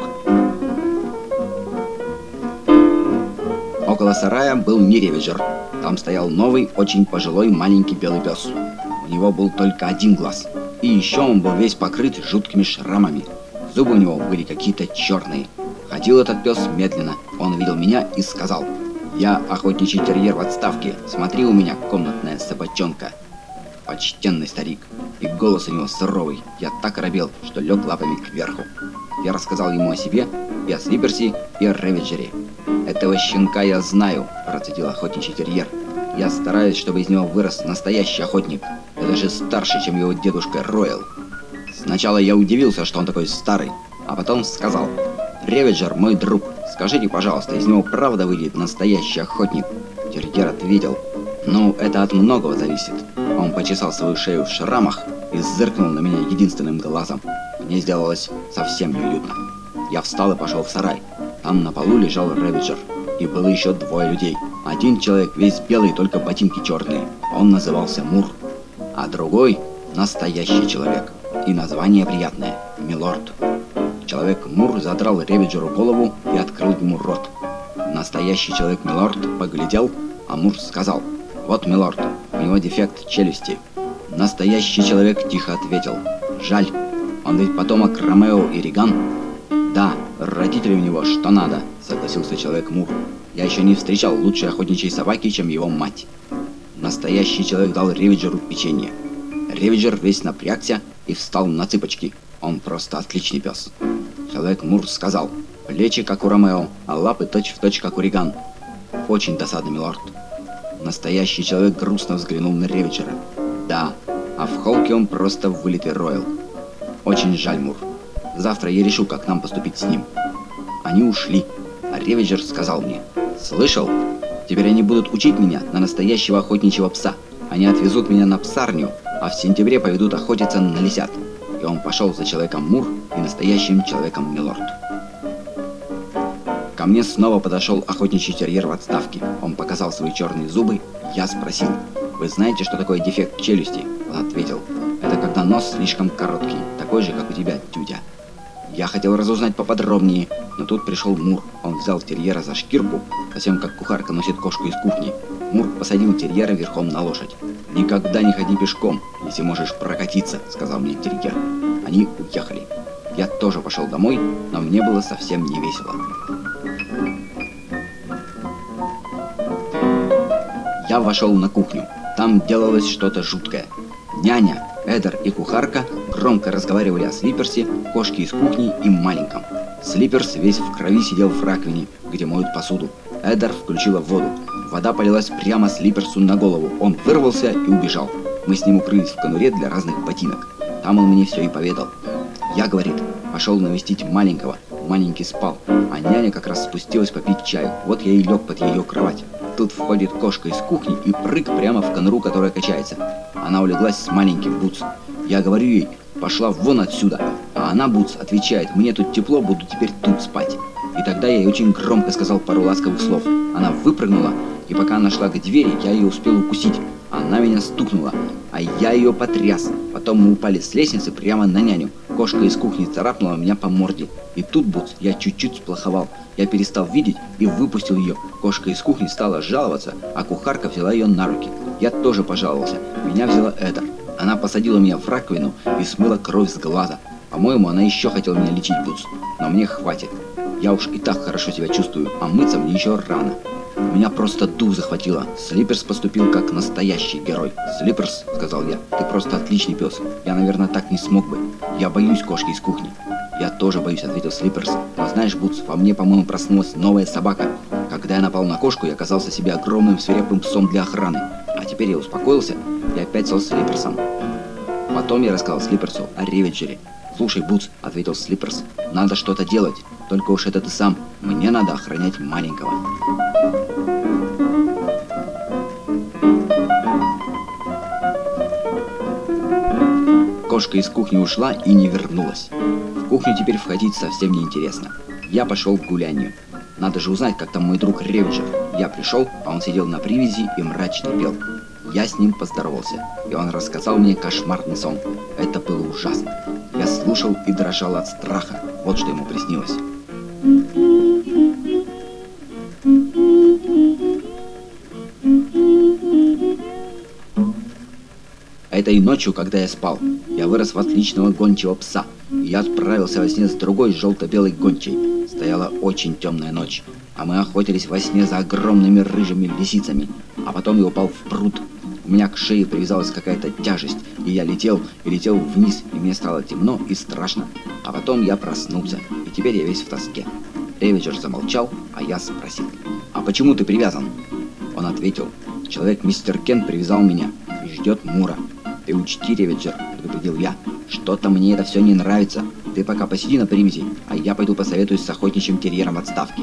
Около сарая был не Реведжер. Там стоял новый, очень пожилой маленький белый пес. У него был только один глаз. И еще он был весь покрыт жуткими шрамами. Зубы у него были какие-то черные. Ходил этот пес медленно. Он видел меня и сказал: «Я охотничий терьер в отставке. Смотри, у меня комнатная собачонка». Почтенный старик. И голос у него суровый. Я так оробел, что лег лапами кверху. Я рассказал ему о себе, и о Слиперсе, и о Реведжере. «Этого щенка я знаю», – процедил охотничий терьер. «Я стараюсь, чтобы из него вырос настоящий охотник. Я даже старше, чем его дедушка Ройл». Сначала я удивился, что он такой старый, а потом сказал: «Реведжер мой друг, скажите, пожалуйста, из него правда выйдет настоящий охотник?» Терьер ответил: «Ну, это от многого зависит». Он почесал свою шею в шрамах и зыркнул на меня единственным глазом. Мне сделалось совсем неуютно. Я встал и пошел в сарай. Там на полу лежал Реведжер. И было еще двое людей. Один человек весь белый, только ботинки черные. Он назывался Мур. А другой – настоящий человек. И название приятное – Милорд. Человек Мур задрал Реведжеру голову и открыл ему рот. Настоящий человек Милорд поглядел, а Мур сказал: «Вот, Милорд, у него дефект челюсти». Настоящий человек тихо ответил: «Жаль, он ведь потомок Ромео и Реган». «Да, родители у него что надо», — согласился человек Мур. «Я еще не встречал лучшей охотничьей собаки, чем его мать». Настоящий человек дал Реведжеру печенье. Реведжер весь напрягся и встал на цыпочки. Он просто отличный пес. Человек Мур сказал: «Плечи, как у Ромео, а лапы точь-в-точь, как у Реган». «Очень досадно, милорд». Настоящий человек грустно взглянул на Реведжера. «Да, а в холке он просто вылитый Ройл. Очень жаль, Мур. Завтра я решу, как нам поступить с ним». Они ушли, а Реведжер сказал мне: «Слышал? Теперь они будут учить меня на настоящего охотничьего пса. Они отвезут меня на псарню, а в сентябре поведут охотиться на лисят». И он пошел за человеком Мур и настоящим человеком Милорд. Ко мне снова подошел охотничий терьер в отставке. Он показал свои черные зубы. Я спросил: «Вы знаете, что такое дефект челюсти?» Он ответил: «Это когда нос слишком короткий, такой же, как у тебя, тюдя». Я хотел разузнать поподробнее, но тут пришел Мур. Он взял терьера за шкирку, совсем как кухарка носит кошку из кухни. Мур посадил терьера верхом на лошадь. «Никогда не ходи пешком, если можешь прокатиться», — сказал мне терьер. Они уехали. Я тоже пошел домой, но мне было совсем не весело. Я вошел на кухню. Там делалось что-то жуткое. Няня, Эдер и кухарка громко разговаривали о Слиперсе, кошке из кухни и маленьком. Слиперс весь в крови сидел в раковине, где моют посуду. Эдер включила воду. Вода полилась прямо Слиперсу на голову. Он вырвался и убежал. Мы с ним укрылись в конуре для разных ботинок. Там он мне все и поведал. Я, говорит, пошел навестить маленького. Маленький спал, а няня как раз спустилась попить чаю. Вот я и лег под ее кровать. Тут входит кошка из кухни и прыг прямо в конуру, которая качается. Она улеглась с маленьким, Бутс. Я говорю ей: «Пошла вон отсюда». А она, Бутс, отвечает: «Мне тут тепло, буду теперь тут спать». И тогда я ей очень громко сказал пару ласковых слов. Она выпрыгнула, и пока она шла к двери, я ее успел укусить. Она меня стукнула, а я ее потряс. Потом мы упали с лестницы прямо на няню. Кошка из кухни царапнула меня по морде. И тут, Буц, я чуть-чуть сплоховал. Я перестал видеть и выпустил ее. Кошка из кухни стала жаловаться, а кухарка взяла ее на руки. Я тоже пожаловался. Меня взяла Эдер. Она посадила меня в раковину и смыла кровь с глаза. По-моему, она еще хотела меня лечить, Буц. Но мне хватит. Я уж и так хорошо себя чувствую, а мыться мне еще рано. Меня просто дух захватило. Слиперс поступил как настоящий герой. «Слиперс», — сказал я, — «ты просто отличный пес. Я, наверное, так не смог бы. Я боюсь кошки из кухни». «Я тоже боюсь», — ответил Слиперс. «Но знаешь, Буц, во мне, по-моему, проснулась новая собака. Когда я напал на кошку, я оказался себе огромным свирепым псом для охраны. А теперь я успокоился и опять стал Слиперсом». Потом я рассказал Слиперсу о Реведжере. «Слушай, Буц», — ответил Слиперс, — «надо что-то делать. Только уж это ты сам. Мне надо охранять маленького». Кошка из кухни ушла и не вернулась. В кухню теперь входить совсем неинтересно. Я пошел к гулянию. Надо же узнать, как там мой друг Реведжер. Я пришел, а он сидел на привязи и мрачно пел. Я с ним поздоровался, и он рассказал мне кошмарный сон. Это было ужасно. Я слушал и дрожал от страха. Вот что ему приснилось. Этой ночью, когда я спал, я вырос в отличного гончего пса, и я отправился во сне с другой желто-белой гончей. Стояла очень темная ночь, а мы охотились во сне за огромными рыжими лисицами, а потом я упал в пруд. У меня к шее привязалась какая-то тяжесть, и я летел и летел вниз, и мне стало темно и страшно. А потом я проснулся, и теперь я весь в тоске. Реведжер замолчал, а я спросил: «А почему ты привязан?» Он ответил: «Человек мистер Кен привязал меня и ждет Мура». «Ты учти, Реведжер», — предупредил я, — «что-то мне это все не нравится. Ты пока посиди на привязи, а я пойду посоветуюсь с охотничьим терьером в отставке».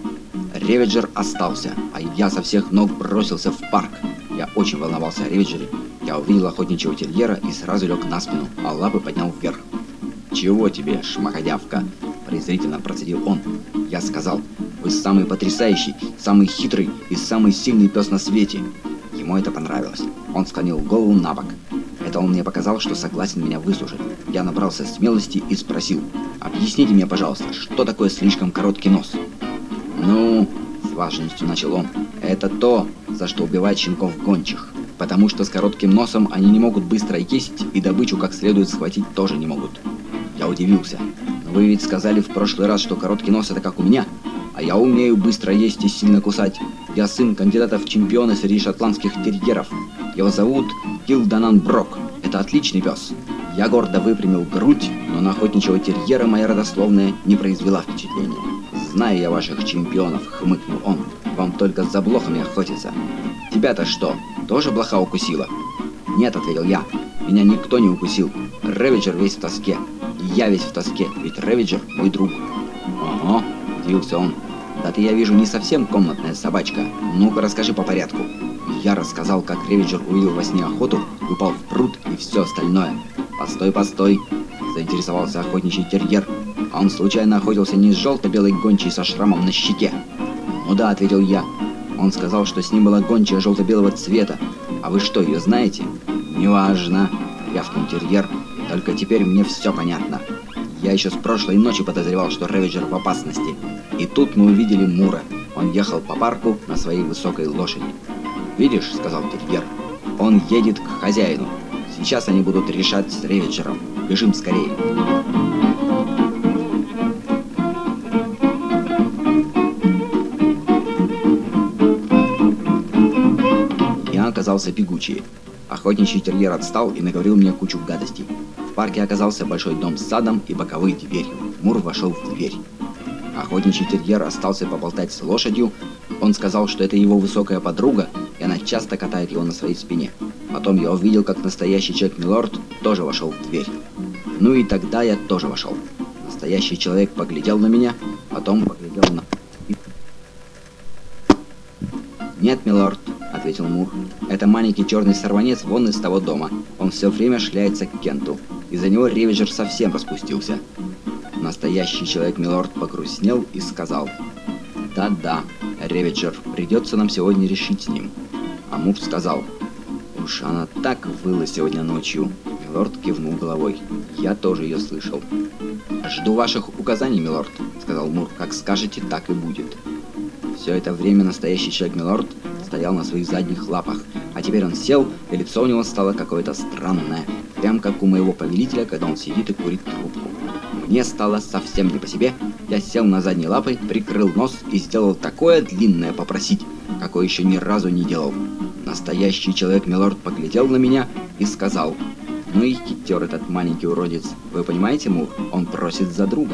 Реведжер остался, а я со всех ног бросился в парк. Я очень волновался о Реведжере. Я увидел охотничьего терьера и сразу лег на спину, а лапы поднял вверх. «Чего тебе, шмакодявка?» — презрительно процедил он. Я сказал: «Вы самый потрясающий, самый хитрый и самый сильный пес на свете». Ему это понравилось. Он склонил голову на бок. Это он мне показал, что согласен меня выслушать. Я набрался смелости и спросил: «Объясните мне, пожалуйста, что такое слишком короткий нос?» «Ну...» — с важностью начал он. «Это то, за что убивают щенков гончих. Потому что с коротким носом они не могут быстро есть, и добычу как следует схватить тоже не могут». Я удивился. «Но вы ведь сказали в прошлый раз, что короткий нос — это как у меня. А я умею быстро есть и сильно кусать. Я сын кандидата в чемпионы среди шотландских терьеров. Его зовут Килданан Брок. Это отличный пес». Я гордо выпрямил грудь, но на охотничьего терьера моя родословная не произвела впечатления. «Знаю я ваших чемпионов», — хмыкнул он. «Вам только за блохами охотиться». «Тебя-то что, тоже блоха укусила?» «Нет», — ответил я. «Меня никто не укусил. Реведжер весь в тоске. И я весь в тоске, ведь Реведжер мой друг». «Ого», — удивился он. «Да ты, я вижу, не совсем комнатная собачка. Ну-ка, расскажи по порядку». И я рассказал, как Реведжер увидел во сне охоту, упал в пруд и все остальное. «Постой, постой», — заинтересовался охотничий терьер. «А он случайно охотился не с желто-белой гончей со шрамом на щеке?» «Ну да», — ответил я. «Он сказал, что с ним была гончая желто-белого цвета. А вы что, ее знаете?» «Неважно», — рявкнул терьер. «Только теперь мне все понятно. Я еще с прошлой ночи подозревал, что Реведжер в опасности. И тут мы увидели Мура. Он ехал по парку на своей высокой лошади». «Видишь», — сказал терьер, — «он едет к хозяину. Сейчас они будут решать с Реведжером. Бежим скорее». Я оказался бегучий. Охотничий терьер отстал и наговорил мне кучу гадостей. В парке оказался большой дом с садом и боковой дверью. Мур вошел в дверь. Охотничий терьер остался поболтать с лошадью. Он сказал, что это его высокая подруга, и она часто катает его на своей спине. Потом я увидел, как настоящий человек-милорд тоже вошел в дверь. Ну и тогда я тоже вошел. Настоящий человек поглядел на меня, потом поглядел на... «Нет, милорд», — ответил Мур. «Это маленький черный сорванец вон из того дома. Он все время шляется к Кенту. Из-за него Реведжер совсем распустился». Настоящий человек-милорд погрустнел и сказал: «Да-да, Реведжер, придется нам сегодня решить с ним». А Мур сказал: «Уж она так выла сегодня ночью. Милорд кивнул головой. Я тоже ее слышал. «Жду ваших указаний, милорд», — сказал Мур. «Как скажете, так и будет». Все это время настоящий человек-милорд стоял на своих задних лапах, а теперь он сел, и лицо у него стало какое-то странное, прям как у моего повелителя, когда он сидит и курит трубку. Мне стало совсем не по себе. Я сел на задние лапы, прикрыл нос и сделал такое длинное попросить, какое еще ни разу не делал. Настоящий человек-милорд поглядел на меня и сказал: «Ну и хитер этот маленький уродец. Вы понимаете, Мур, он просит за друга».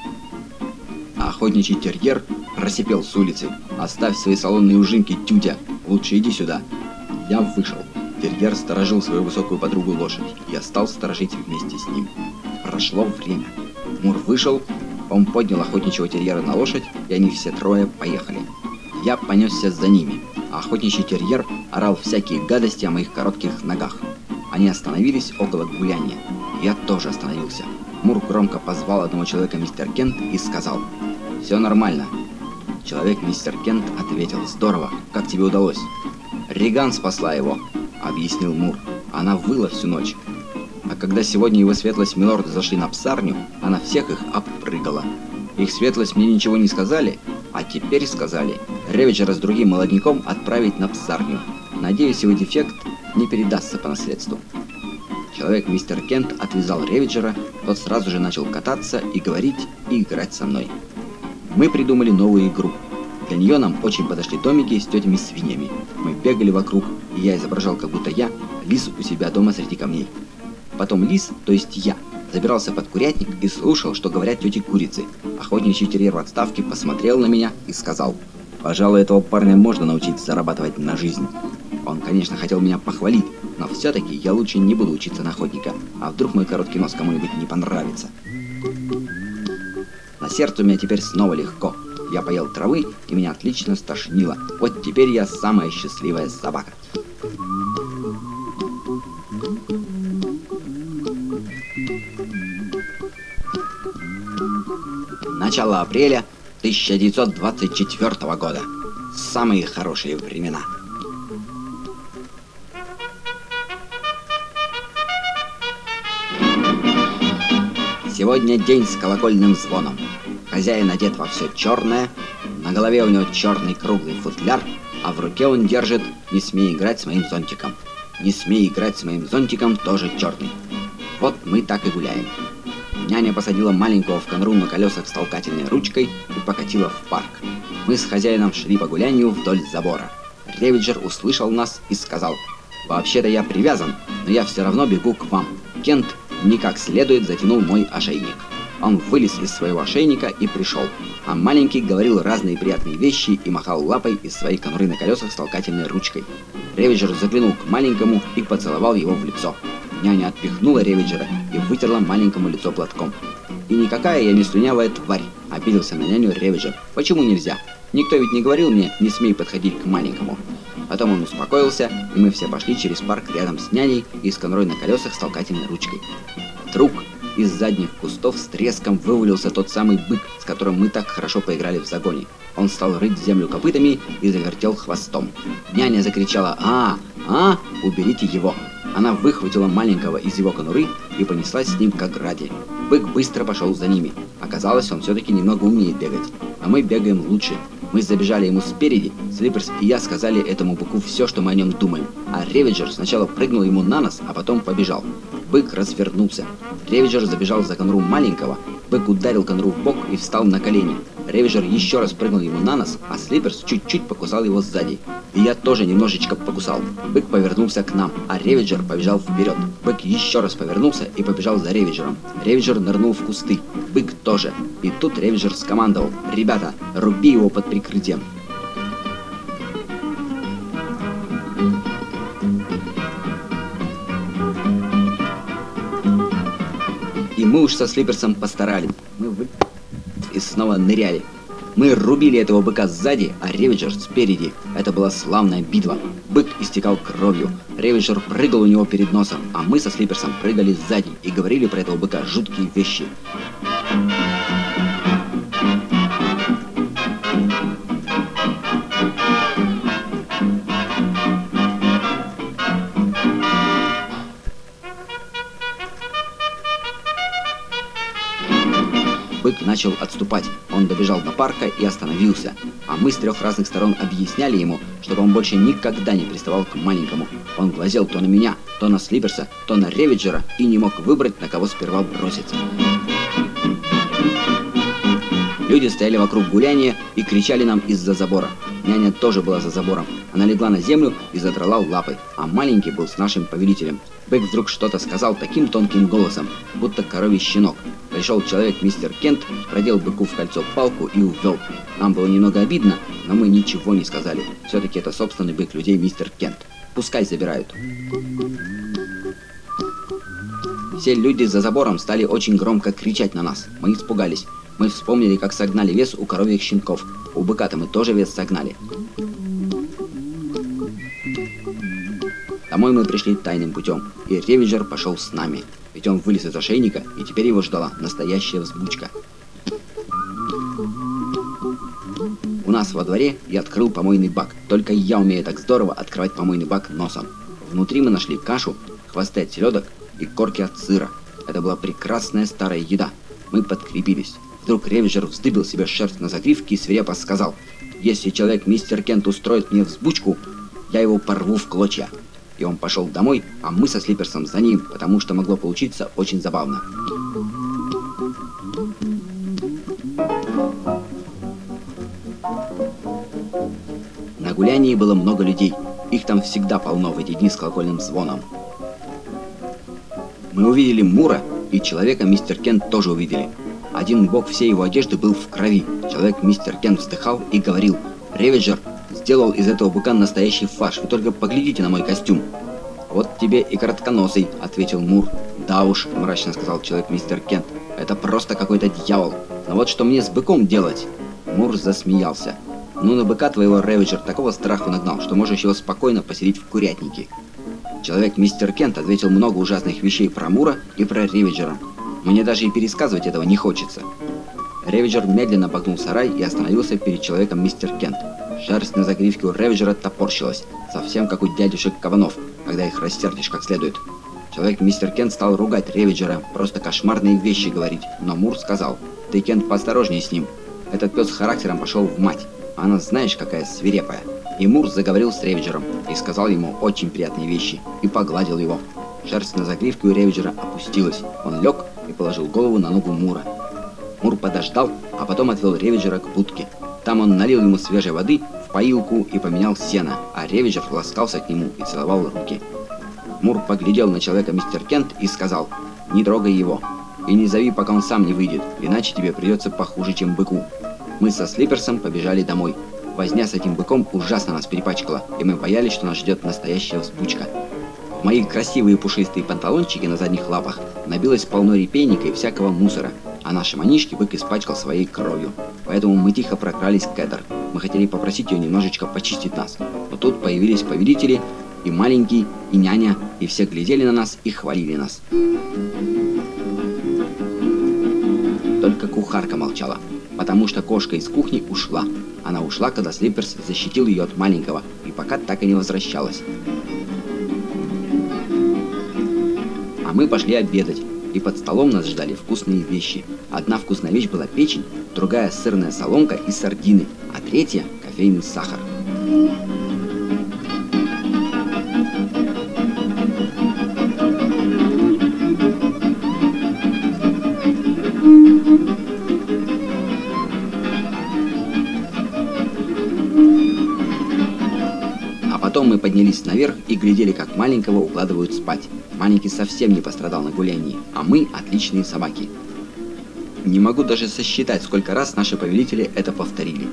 А охотничий терьер просипел с улицы: «Оставь свои салонные ужинки, тютя, лучше иди сюда». Я вышел. Терьер сторожил свою высокую подругу лошадь. Я стал сторожить вместе с ним. Прошло время. Мур вышел, он поднял охотничьего терьера на лошадь, и они все трое поехали. Я понесся за ними, а охотничий терьер орал всякие гадости о моих коротких ногах. Они остановились около гуляния. Я тоже остановился. Мур громко позвал одного человека мистер Кент и сказал: «Все нормально». Человек мистер Кент ответил: «Здорово, как тебе удалось?» «Риган спасла его», — объяснил Мур. «Она выла всю ночь. А когда сегодня его светлость милорд зашли на псарню, она всех их обпрыгала. Их светлость мне ничего не сказали, а теперь сказали Ревиджера с другим молодняком отправить на псарню. Надеюсь, его дефект не передастся по наследству». Человек мистер Кент отвязал Ревиджера, тот сразу же начал кататься и говорить, и играть со мной. Мы придумали новую игру. Для нее нам очень подошли домики с тетями-свиньями. Мы бегали вокруг, и я изображал, как будто я лис у себя дома среди камней. Потом лис, то есть я, забирался под курятник и слушал, что говорят тети-курицы. Охотничий терьер в отставке посмотрел на меня и сказал: «Пожалуй, этого парня можно научить зарабатывать на жизнь». Он, конечно, хотел меня похвалить, но все-таки я лучше не буду учиться на охотника, а вдруг мой короткий нос кому-нибудь не понравится. На сердце у меня теперь снова легко. Я поел травы, и меня отлично стошнило. Вот теперь я самая счастливая собака. Начало апреля тысяча девятьсот двадцать четвёртого года. Самые хорошие времена. Сегодня день с колокольным звоном. Хозяин одет во все черное, на голове у него черный круглый футляр, а в руке он держит «Не смей играть с моим зонтиком». «Не смей играть с моим зонтиком» тоже черный. Вот мы так и гуляем. Няня посадила маленького в конуру на колесах с толкательной ручкой и покатила в парк. Мы с хозяином шли по гулянию вдоль забора. Ревиджер услышал нас и сказал: «Вообще-то я привязан, но я все равно бегу к вам». Кент не как следует затянул мой ошейник. Он вылез из своего ошейника и пришел, а маленький говорил разные приятные вещи и махал лапой из своей конуры на колесах с толкательной ручкой. Ревиджер заглянул к маленькому и поцеловал его в лицо. Няня отпихнула Ревиджера и вытерла маленькому лицо платком. «И никакая я не слюнявая тварь», — обиделся на няню Ревиджер. «Почему нельзя? Никто ведь не говорил мне, не смей подходить к маленькому». Потом он успокоился, и мы все пошли через парк рядом с няней и с конурой на колесах с толкательной ручкой. Вдруг из задних кустов с треском вывалился тот самый бык, с которым мы так хорошо поиграли в загоне. Он стал рыть землю копытами и завертел хвостом. Няня закричала: «А, а, уберите его!» Она выхватила маленького из его конуры и понеслась с ним к ограде. Бык быстро пошел за ними. Оказалось, он все-таки немного умеет бегать, а мы бегаем лучше. Мы забежали ему спереди, Слиперс и я сказали этому быку все, что мы о нем думаем, а Ревиджер сначала прыгнул ему на нос, а потом побежал. Бык развернулся. Ревиджер забежал за конуру маленького, бык ударил конуру в бок и встал на колени. Ревиджер еще раз прыгнул ему на нос, а Слиперс чуть-чуть покусал его сзади. И я тоже немножечко покусал. Бык повернулся к нам, а Ревиджер побежал вперед. Бык еще раз повернулся и побежал за Ревиджером. Ревиджер нырнул в кусты. Бык тоже. И тут Ревиджер скомандовал: «Ребята, руби его под прикрытием». И мы уж со Слиперсом постарались. Мы вы... и снова ныряли. Мы рубили этого быка сзади, а Ревиджер спереди. Это была славная битва. Бык истекал кровью. Ревиджер прыгал у него перед носом, а мы со Слиперсом прыгали сзади и говорили про этого быка жуткие вещи. бык начал отступать. Он добежал до парка и остановился. А мы с трех разных сторон объясняли ему, чтобы он больше никогда не приставал к маленькому. Он глазел то на меня, то на Слиперса, то на Ревиджера и не мог выбрать, на кого сперва броситься. Люди стояли вокруг гуляния и кричали нам из-за забора. Няня тоже была за забором. Она легла на землю и задрала лапой, а маленький был с нашим повелителем. Бык вдруг что-то сказал таким тонким голосом, будто коровий щенок. Пришел человек мистер Кент, продел быку в кольцо палку и увел. Нам было немного обидно, но мы ничего не сказали. Все-таки это собственный бык людей мистер Кент. Пускай забирают. Все люди за забором стали очень громко кричать на нас. Мы испугались. Мы вспомнили, как согнали вес у коровьих щенков. У быка-то мы тоже вес согнали. Домой мы пришли тайным путем, и Ревиджер пошел с нами. Ведь он вылез из ошейника, и теперь его ждала настоящая взбучка. У нас во дворе я открыл помойный бак. Только я умею так здорово открывать помойный бак носом. Внутри мы нашли кашу, хвосты от селедок и корки от сыра. Это была прекрасная старая еда. Мы подкрепились. Вдруг Ревиджер вздыбил себе шерсть на загривке и свирепо сказал: «Если человек мистер Кент устроит мне взбучку, я его порву в клочья». И он пошел домой, а мы со Слиперсом за ним, потому что могло получиться очень забавно. На гулянии было много людей. Их там всегда полно в эти дни с колокольным звоном. Мы увидели Мура, и человека мистер Кент тоже увидели. Один бок всей его одежды был в крови. Человек мистер Кент вздыхал и говорил: «Ревиджер сделал из этого быка настоящий фарш. Вы только поглядите на мой костюм». «Вот тебе и коротконосый», — ответил Мур. «Да уж», — мрачно сказал человек мистер Кент, — «это просто какой-то дьявол. Но вот что мне с быком делать?» Мур засмеялся. «Ну, на быка твоего, Ревиджер, такого страху нагнал, что можешь его спокойно поселить в курятнике». Человек мистер Кент ответил много ужасных вещей про Мура и про Ревиджера. Мне даже и пересказывать этого не хочется. Ревиджер медленно обогнул сарай и остановился перед человеком мистер Кент. Шерсть на загривке у Ревиджера топорщилась, совсем как у дядюшек кабанов, когда их растердишь как следует. Человек мистер Кент стал ругать Ревиджера, просто кошмарные вещи говорить, но Мур сказал: «Ты, Кент, поосторожней с ним. Этот пес характером пошел в мать, а она знаешь какая свирепая». И Мур заговорил с Ревиджером и сказал ему очень приятные вещи и погладил его. Шерсть на загривке у Ревиджера опустилась, он лег и положил голову на ногу Мура. Мур подождал, а потом отвел Ревиджера к будке. Там он налил ему свежей воды в поилку и поменял сено, а Ревиджер ласкался к нему и целовал руки. Мур поглядел на человека мистер Кент и сказал: «Не трогай его, и не зови, пока он сам не выйдет, иначе тебе придется похуже, чем быку». Мы со Слиперсом побежали домой. Возня с этим быком ужасно нас перепачкала, и мы боялись, что нас ждет настоящая взбучка. В мои красивые пушистые панталончики на задних лапах набилось полно репейника и всякого мусора, а наши манишки бык испачкал своей кровью. Поэтому мы тихо прокрались к Эдер. Мы хотели попросить ее немножечко почистить нас. Но тут появились повелители, и маленький, и няня, и все глядели на нас и хвалили нас. Только кухарка молчала, потому что кошка из кухни ушла. Она ушла, когда Слиперс защитил ее от маленького, и пока так и не возвращалась. А мы пошли обедать, и под столом нас ждали вкусные вещи. Одна вкусная вещь была печень, другая сырная соломка и сардины, а третья кофейный сахар. Потом мы поднялись наверх и глядели, как маленького укладывают спать. Маленький совсем не пострадал на гулянии, а мы отличные собаки. Не могу даже сосчитать, сколько раз наши повелители это повторили.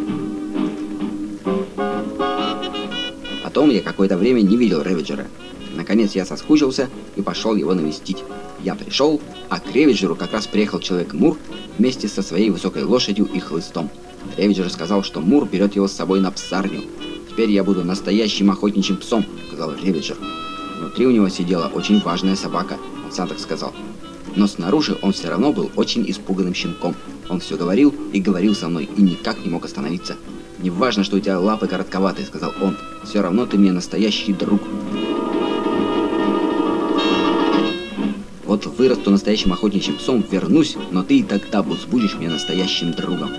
Потом я какое-то время не видел Ревиджера. Наконец я соскучился и пошел его навестить. Я пришел, а к Ревиджеру как раз приехал человек Мур вместе со своей высокой лошадью и хлыстом. Ревиджер сказал, что Мур берет его с собой на псарню. «Теперь я буду настоящим охотничьим псом», — сказал Ревиджер. Внутри у него сидела очень важная собака, он сам так сказал. Но снаружи он все равно был очень испуганным щенком. Он все говорил и говорил со мной, и никак не мог остановиться. «Не важно, что у тебя лапы коротковатые», — сказал он. «Все равно ты мне настоящий друг». Вот вырасту настоящим охотничьим псом, вернусь, но ты и тогда будешь мне настоящим другом.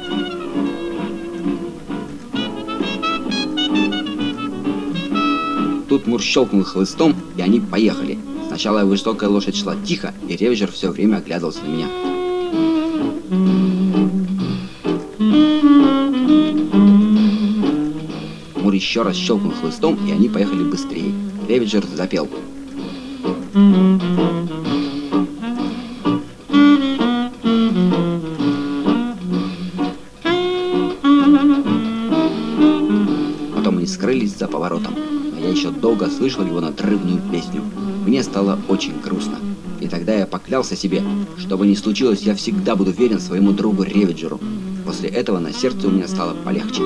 Тут Мур щелкнул хлыстом, и они поехали. Сначала высокая лошадь шла тихо, и Ревиджер все время оглядывался на меня. Мур еще раз щелкнул хлыстом, и они поехали быстрее. Ревиджер запел. Потом они скрылись за поворотом. А я еще долго слышал его надрывную песню. Мне стало очень грустно. И тогда я поклялся себе, что бы ни случилось, я всегда буду верен своему другу Ревиджеру. После этого на сердце у меня стало полегче.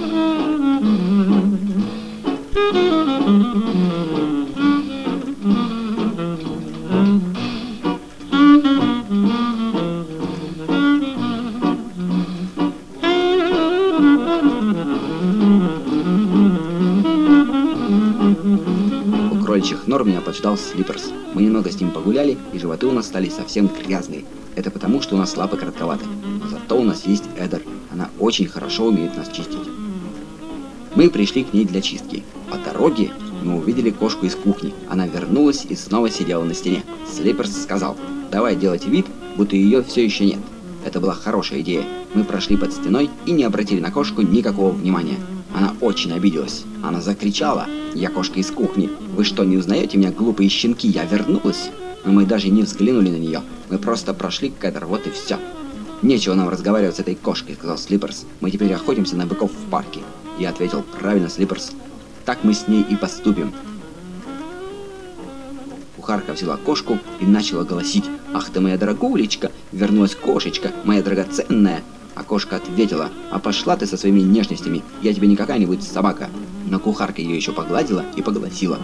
У кроличьих нор меня поджидал Слиперс. Мы немного с ним погуляли, и животы у нас стали совсем грязные. Это потому, что у нас лапы коротковаты. Но зато у нас есть Эдер. Она очень хорошо умеет нас чистить. Мы пришли к ней для чистки. По дороге мы увидели кошку из кухни. Она вернулась и снова сидела на стене. Слиперс сказал: «Давай делать вид, будто ее все еще нет». Это была хорошая идея. Мы прошли под стеной и не обратили на кошку никакого внимания. Она очень обиделась. Она закричала: «Я кошка из кухни. Вы что, не узнаете меня, глупые щенки? Я вернулась!» Но мы даже не взглянули на нее. Мы просто прошли к Эдер, вот и все. «Нечего нам разговаривать с этой кошкой», — сказал Слиперс. «Мы теперь охотимся на быков в парке». Я ответил: «Правильно, Слиперс. Так мы с ней и поступим». Кухарка взяла кошку и начала голосить: «Ах ты моя дорогулечка! Вернулась кошечка, моя драгоценная!» А кошка ответила: «А пошла ты со своими нежностями, я тебе не какая-нибудь собака». Но кухарка ее еще погладила и поглотила.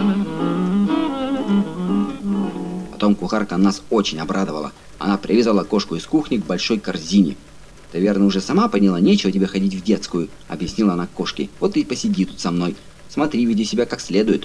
Потом кухарка нас очень обрадовала. Она привязала кошку из кухни к большой корзине. «Ты, верно, уже сама поняла, нечего тебе ходить в детскую», — объяснила она кошке. «Вот и посиди тут со мной. Смотри, веди себя как следует».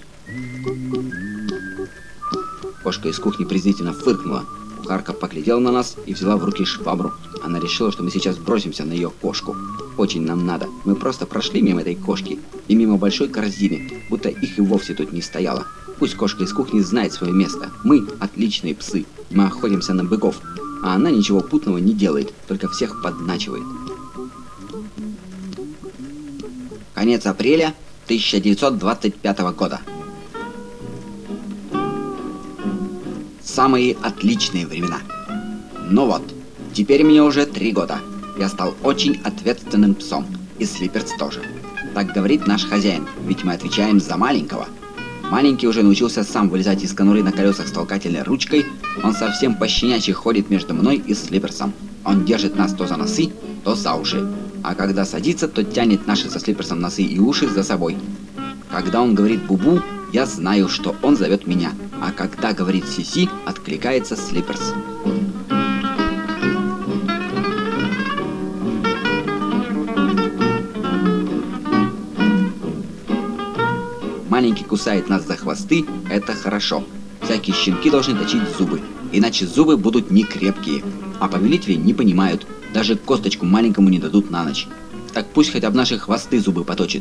Кошка из кухни презрительно фыркнула. Кухарка поглядела на нас и взяла в руки швабру. Она решила, что мы сейчас бросимся на ее кошку. Очень нам надо. Мы просто прошли мимо этой кошки и мимо большой корзины, будто их и вовсе тут не стояло. Пусть кошка из кухни знает свое место. Мы отличные псы. Мы охотимся на быков. А она ничего путного не делает, только всех подначивает. Конец апреля тысяча девятьсот двадцать пятого года. Самые отличные времена. Ну вот, теперь мне уже три года. Я стал очень ответственным псом. И Слиперс тоже. Так говорит наш хозяин, ведь мы отвечаем за маленького. Маленький уже научился сам вылезать из конуры на колесах с толкательной ручкой. Он совсем пощенячьи ходит между мной и Слиперсом. Он держит нас то за носы, то за уши. А когда садится, то тянет наши со Слиперсом носы и уши за собой. Когда он говорит «бу-бу», я знаю, что он зовет меня. А когда говорит «си-си», откликается Слиперс. Маленький кусает нас за хвосты, это хорошо. Всякие щенки должны точить зубы, иначе зубы будут не крепкие. А повелители не понимают, даже косточку маленькому не дадут на ночь. Так пусть хотя бы наши хвосты зубы поточит.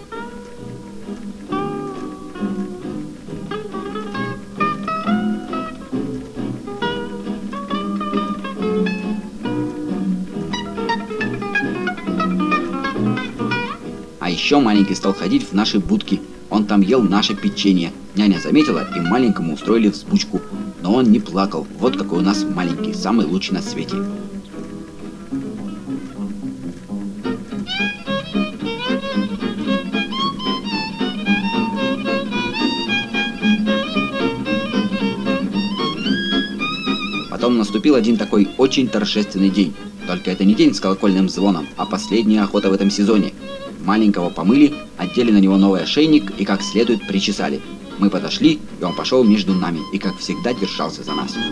А еще маленький стал ходить в наши будки. Он там ел наше печенье. Няня заметила, и маленькому устроили взбучку. Но он не плакал. Вот какой у нас маленький, самый лучший на свете. наступил один такой очень торжественный день. Только это не день с колокольным звоном, а последняя охота в этом сезоне. Маленького помыли, одели на него новый ошейник и как следует причесали. Мы подошли, и он пошел между нами, и как всегда держался за нас.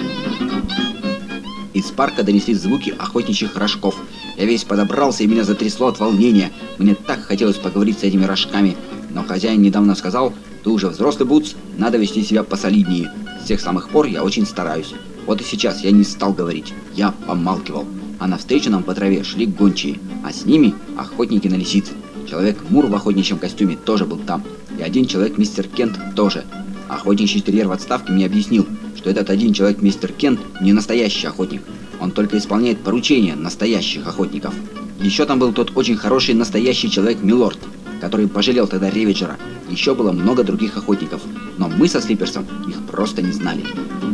Из парка донеслись звуки охотничьих рожков. Я весь подобрался, и меня затрясло от волнения. Мне так хотелось поговорить с этими рожками. Но хозяин недавно сказал: ты уже взрослый, Бутс, надо вести себя посолиднее. С тех самых пор я очень стараюсь. Вот и сейчас я не стал говорить, я помалкивал. А навстречу нам по траве шли гончие, а с ними охотники на лисиц. Человек Мур в охотничьем костюме тоже был там. И один человек мистер Кент тоже. Охотничий терьер в отставке мне объяснил, что этот один человек мистер Кент не настоящий охотник. Он только исполняет поручения настоящих охотников. Еще там был тот очень хороший настоящий человек Милорд, который пожалел тогда Ревиджера. Еще было много других охотников, но мы со Слиперсом их просто не знали.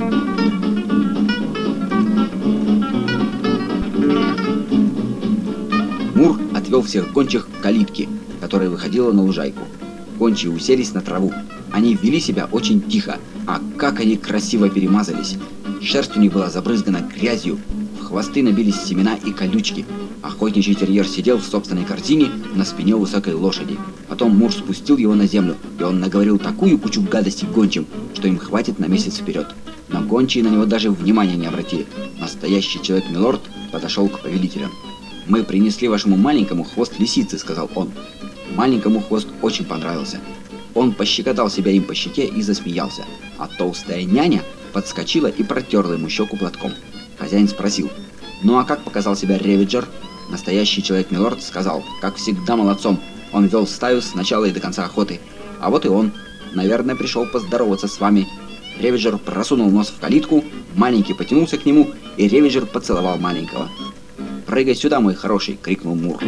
Мур отвел всех гончих к калитке, которая выходила на лужайку. Гончие уселись на траву. Они вели себя очень тихо, а как они красиво перемазались. Шерсть у них была забрызгана грязью, в хвосты набились семена и колючки. Охотничий терьер сидел в собственной корзине на спине высокой лошади. Потом Мур спустил его на землю, и он наговорил такую кучу гадостей гончим, что им хватит на месяц вперед. Но гончие на него даже внимания не обратили. Настоящий человек Милорд подошел к повелителям. «Мы принесли вашему маленькому хвост лисицы», — сказал он. Маленькому хвост очень понравился. Он пощекотал себя им по щеке и засмеялся, а толстая няня подскочила и протерла ему щеку платком. Хозяин спросил: «Ну а как показал себя Ревиджер?» Настоящий человек Милорд сказал: «Как всегда молодцом. Он вел стаю с начала и до конца охоты. А вот и он. Наверное, пришел поздороваться с вами». Ревиджер просунул нос в калитку, маленький потянулся к нему, и Ревиджер поцеловал маленького. «Прыгай сюда, мой хороший!» — крикнул Мур.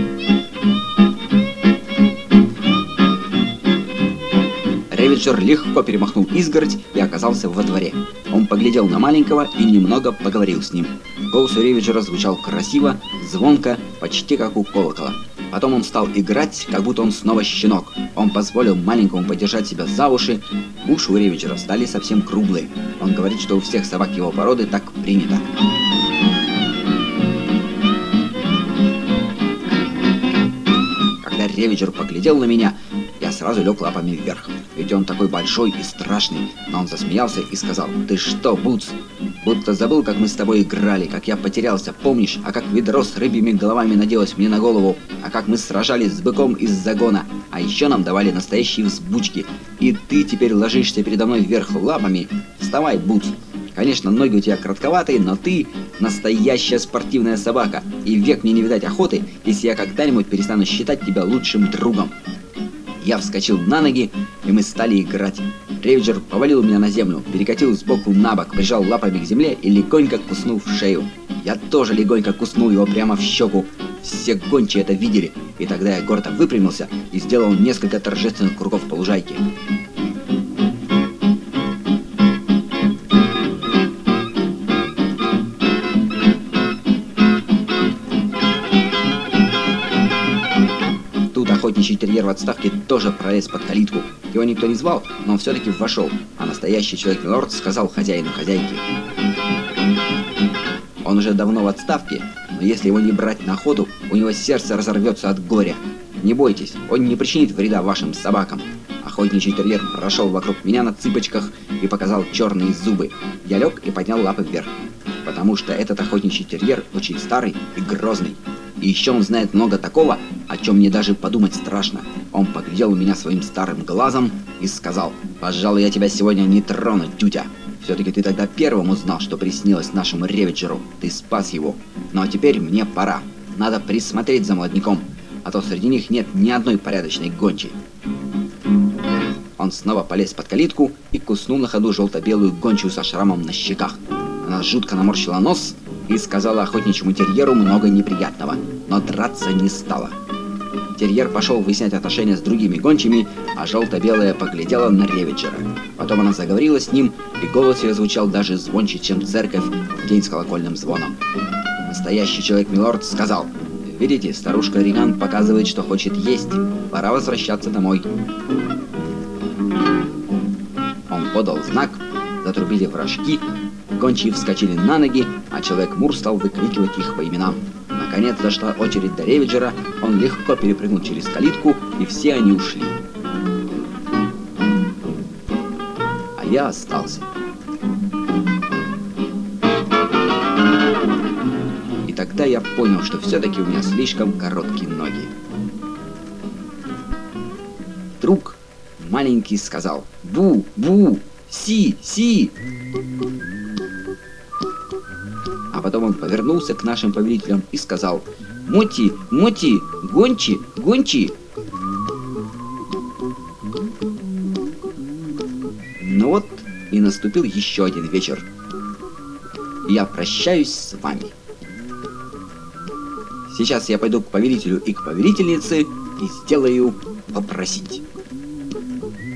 Ревиджер легко перемахнул изгородь и оказался во дворе. Он поглядел на маленького и немного поговорил с ним. Голос у Ревиджера звучал красиво, звонко, почти как у колокола. Потом он стал играть, как будто он снова щенок. Он позволил маленькому подержать себя за уши. Уши у Ревиджера стали совсем круглые. Он говорит, что у всех собак его породы так принято. Когда Ревиджер поглядел на меня, я сразу лег лапами вверх. Ведь он такой большой и страшный. Но он засмеялся и сказал: «Ты что, Бутс? Будто забыл, как мы с тобой играли, как я потерялся, помнишь? А как ведро с рыбьими головами наделось мне на голову? А как мы сражались с быком из загона? А еще нам давали настоящие взбучки. И ты теперь ложишься передо мной вверх лапами? Вставай, Бутс! Конечно, ноги у тебя коротковатые, но ты настоящая спортивная собака. И век мне не видать охоты, если я когда-нибудь перестану считать тебя лучшим другом». Я вскочил на ноги, и мы стали играть. Ревиджер повалил меня на землю, перекатил сбоку на бок, прижал лапами к земле и легонько куснул в шею. Я тоже легонько куснул его прямо в щеку. Все гончие это видели, и тогда я гордо выпрямился и сделал несколько торжественных кругов по лужайке. Охотничий терьер в отставке тоже пролез под калитку. Его никто не звал, но он все-таки вошел, а настоящий человек Милорд сказал хозяину хозяйки: «Он уже давно в отставке, но если его не брать на охоту, у него сердце разорвется от горя. Не бойтесь, он не причинит вреда вашим собакам». Охотничий терьер прошел вокруг меня на цыпочках и показал черные зубы. Я лег и поднял лапы вверх, потому что этот охотничий терьер очень старый и грозный. И еще он знает много такого, о чем мне даже подумать страшно. Он поглядел у меня своим старым глазом и сказал: «Пожалуй, я тебя сегодня не трону, тютя. Все-таки ты тогда первым узнал, что приснилось нашему Ревиджеру. Ты спас его. Ну а теперь мне пора. Надо присмотреть за молодняком, а то среди них нет ни одной порядочной гончей». Он снова полез под калитку и куснул на ходу желто-белую гончую со шрамом на щеках. Она жутко наморщила нос и сказала охотничьему терьеру много неприятного, но драться не стала. Терьер пошел выяснять отношения с другими гончими, а желто-белая поглядела на Ревиджера. Потом она заговорила с ним, и голос ее звучал даже звонче, чем церковь в день с колокольным звоном. Настоящий человек Милорд сказал: «Видите, старушка Риган показывает, что хочет есть. Пора возвращаться домой». Он подал знак, затрубили в рожки, Гончие вскочили на ноги, а Человек-Мур стал выкрикивать их по именам. Наконец дошла очередь до Ревиджера, он легко перепрыгнул через калитку, и все они ушли. А я остался. И тогда я понял, что все-таки у меня слишком короткие ноги. Вдруг маленький сказал: «Бу, бу, си, си!» А потом он повернулся к нашим повелителям и сказал: «Моти, моти, гончи, гончи!» Ну вот и наступил еще один вечер. Я прощаюсь с вами. Сейчас я пойду к повелителю и к повелительнице и сделаю попросить.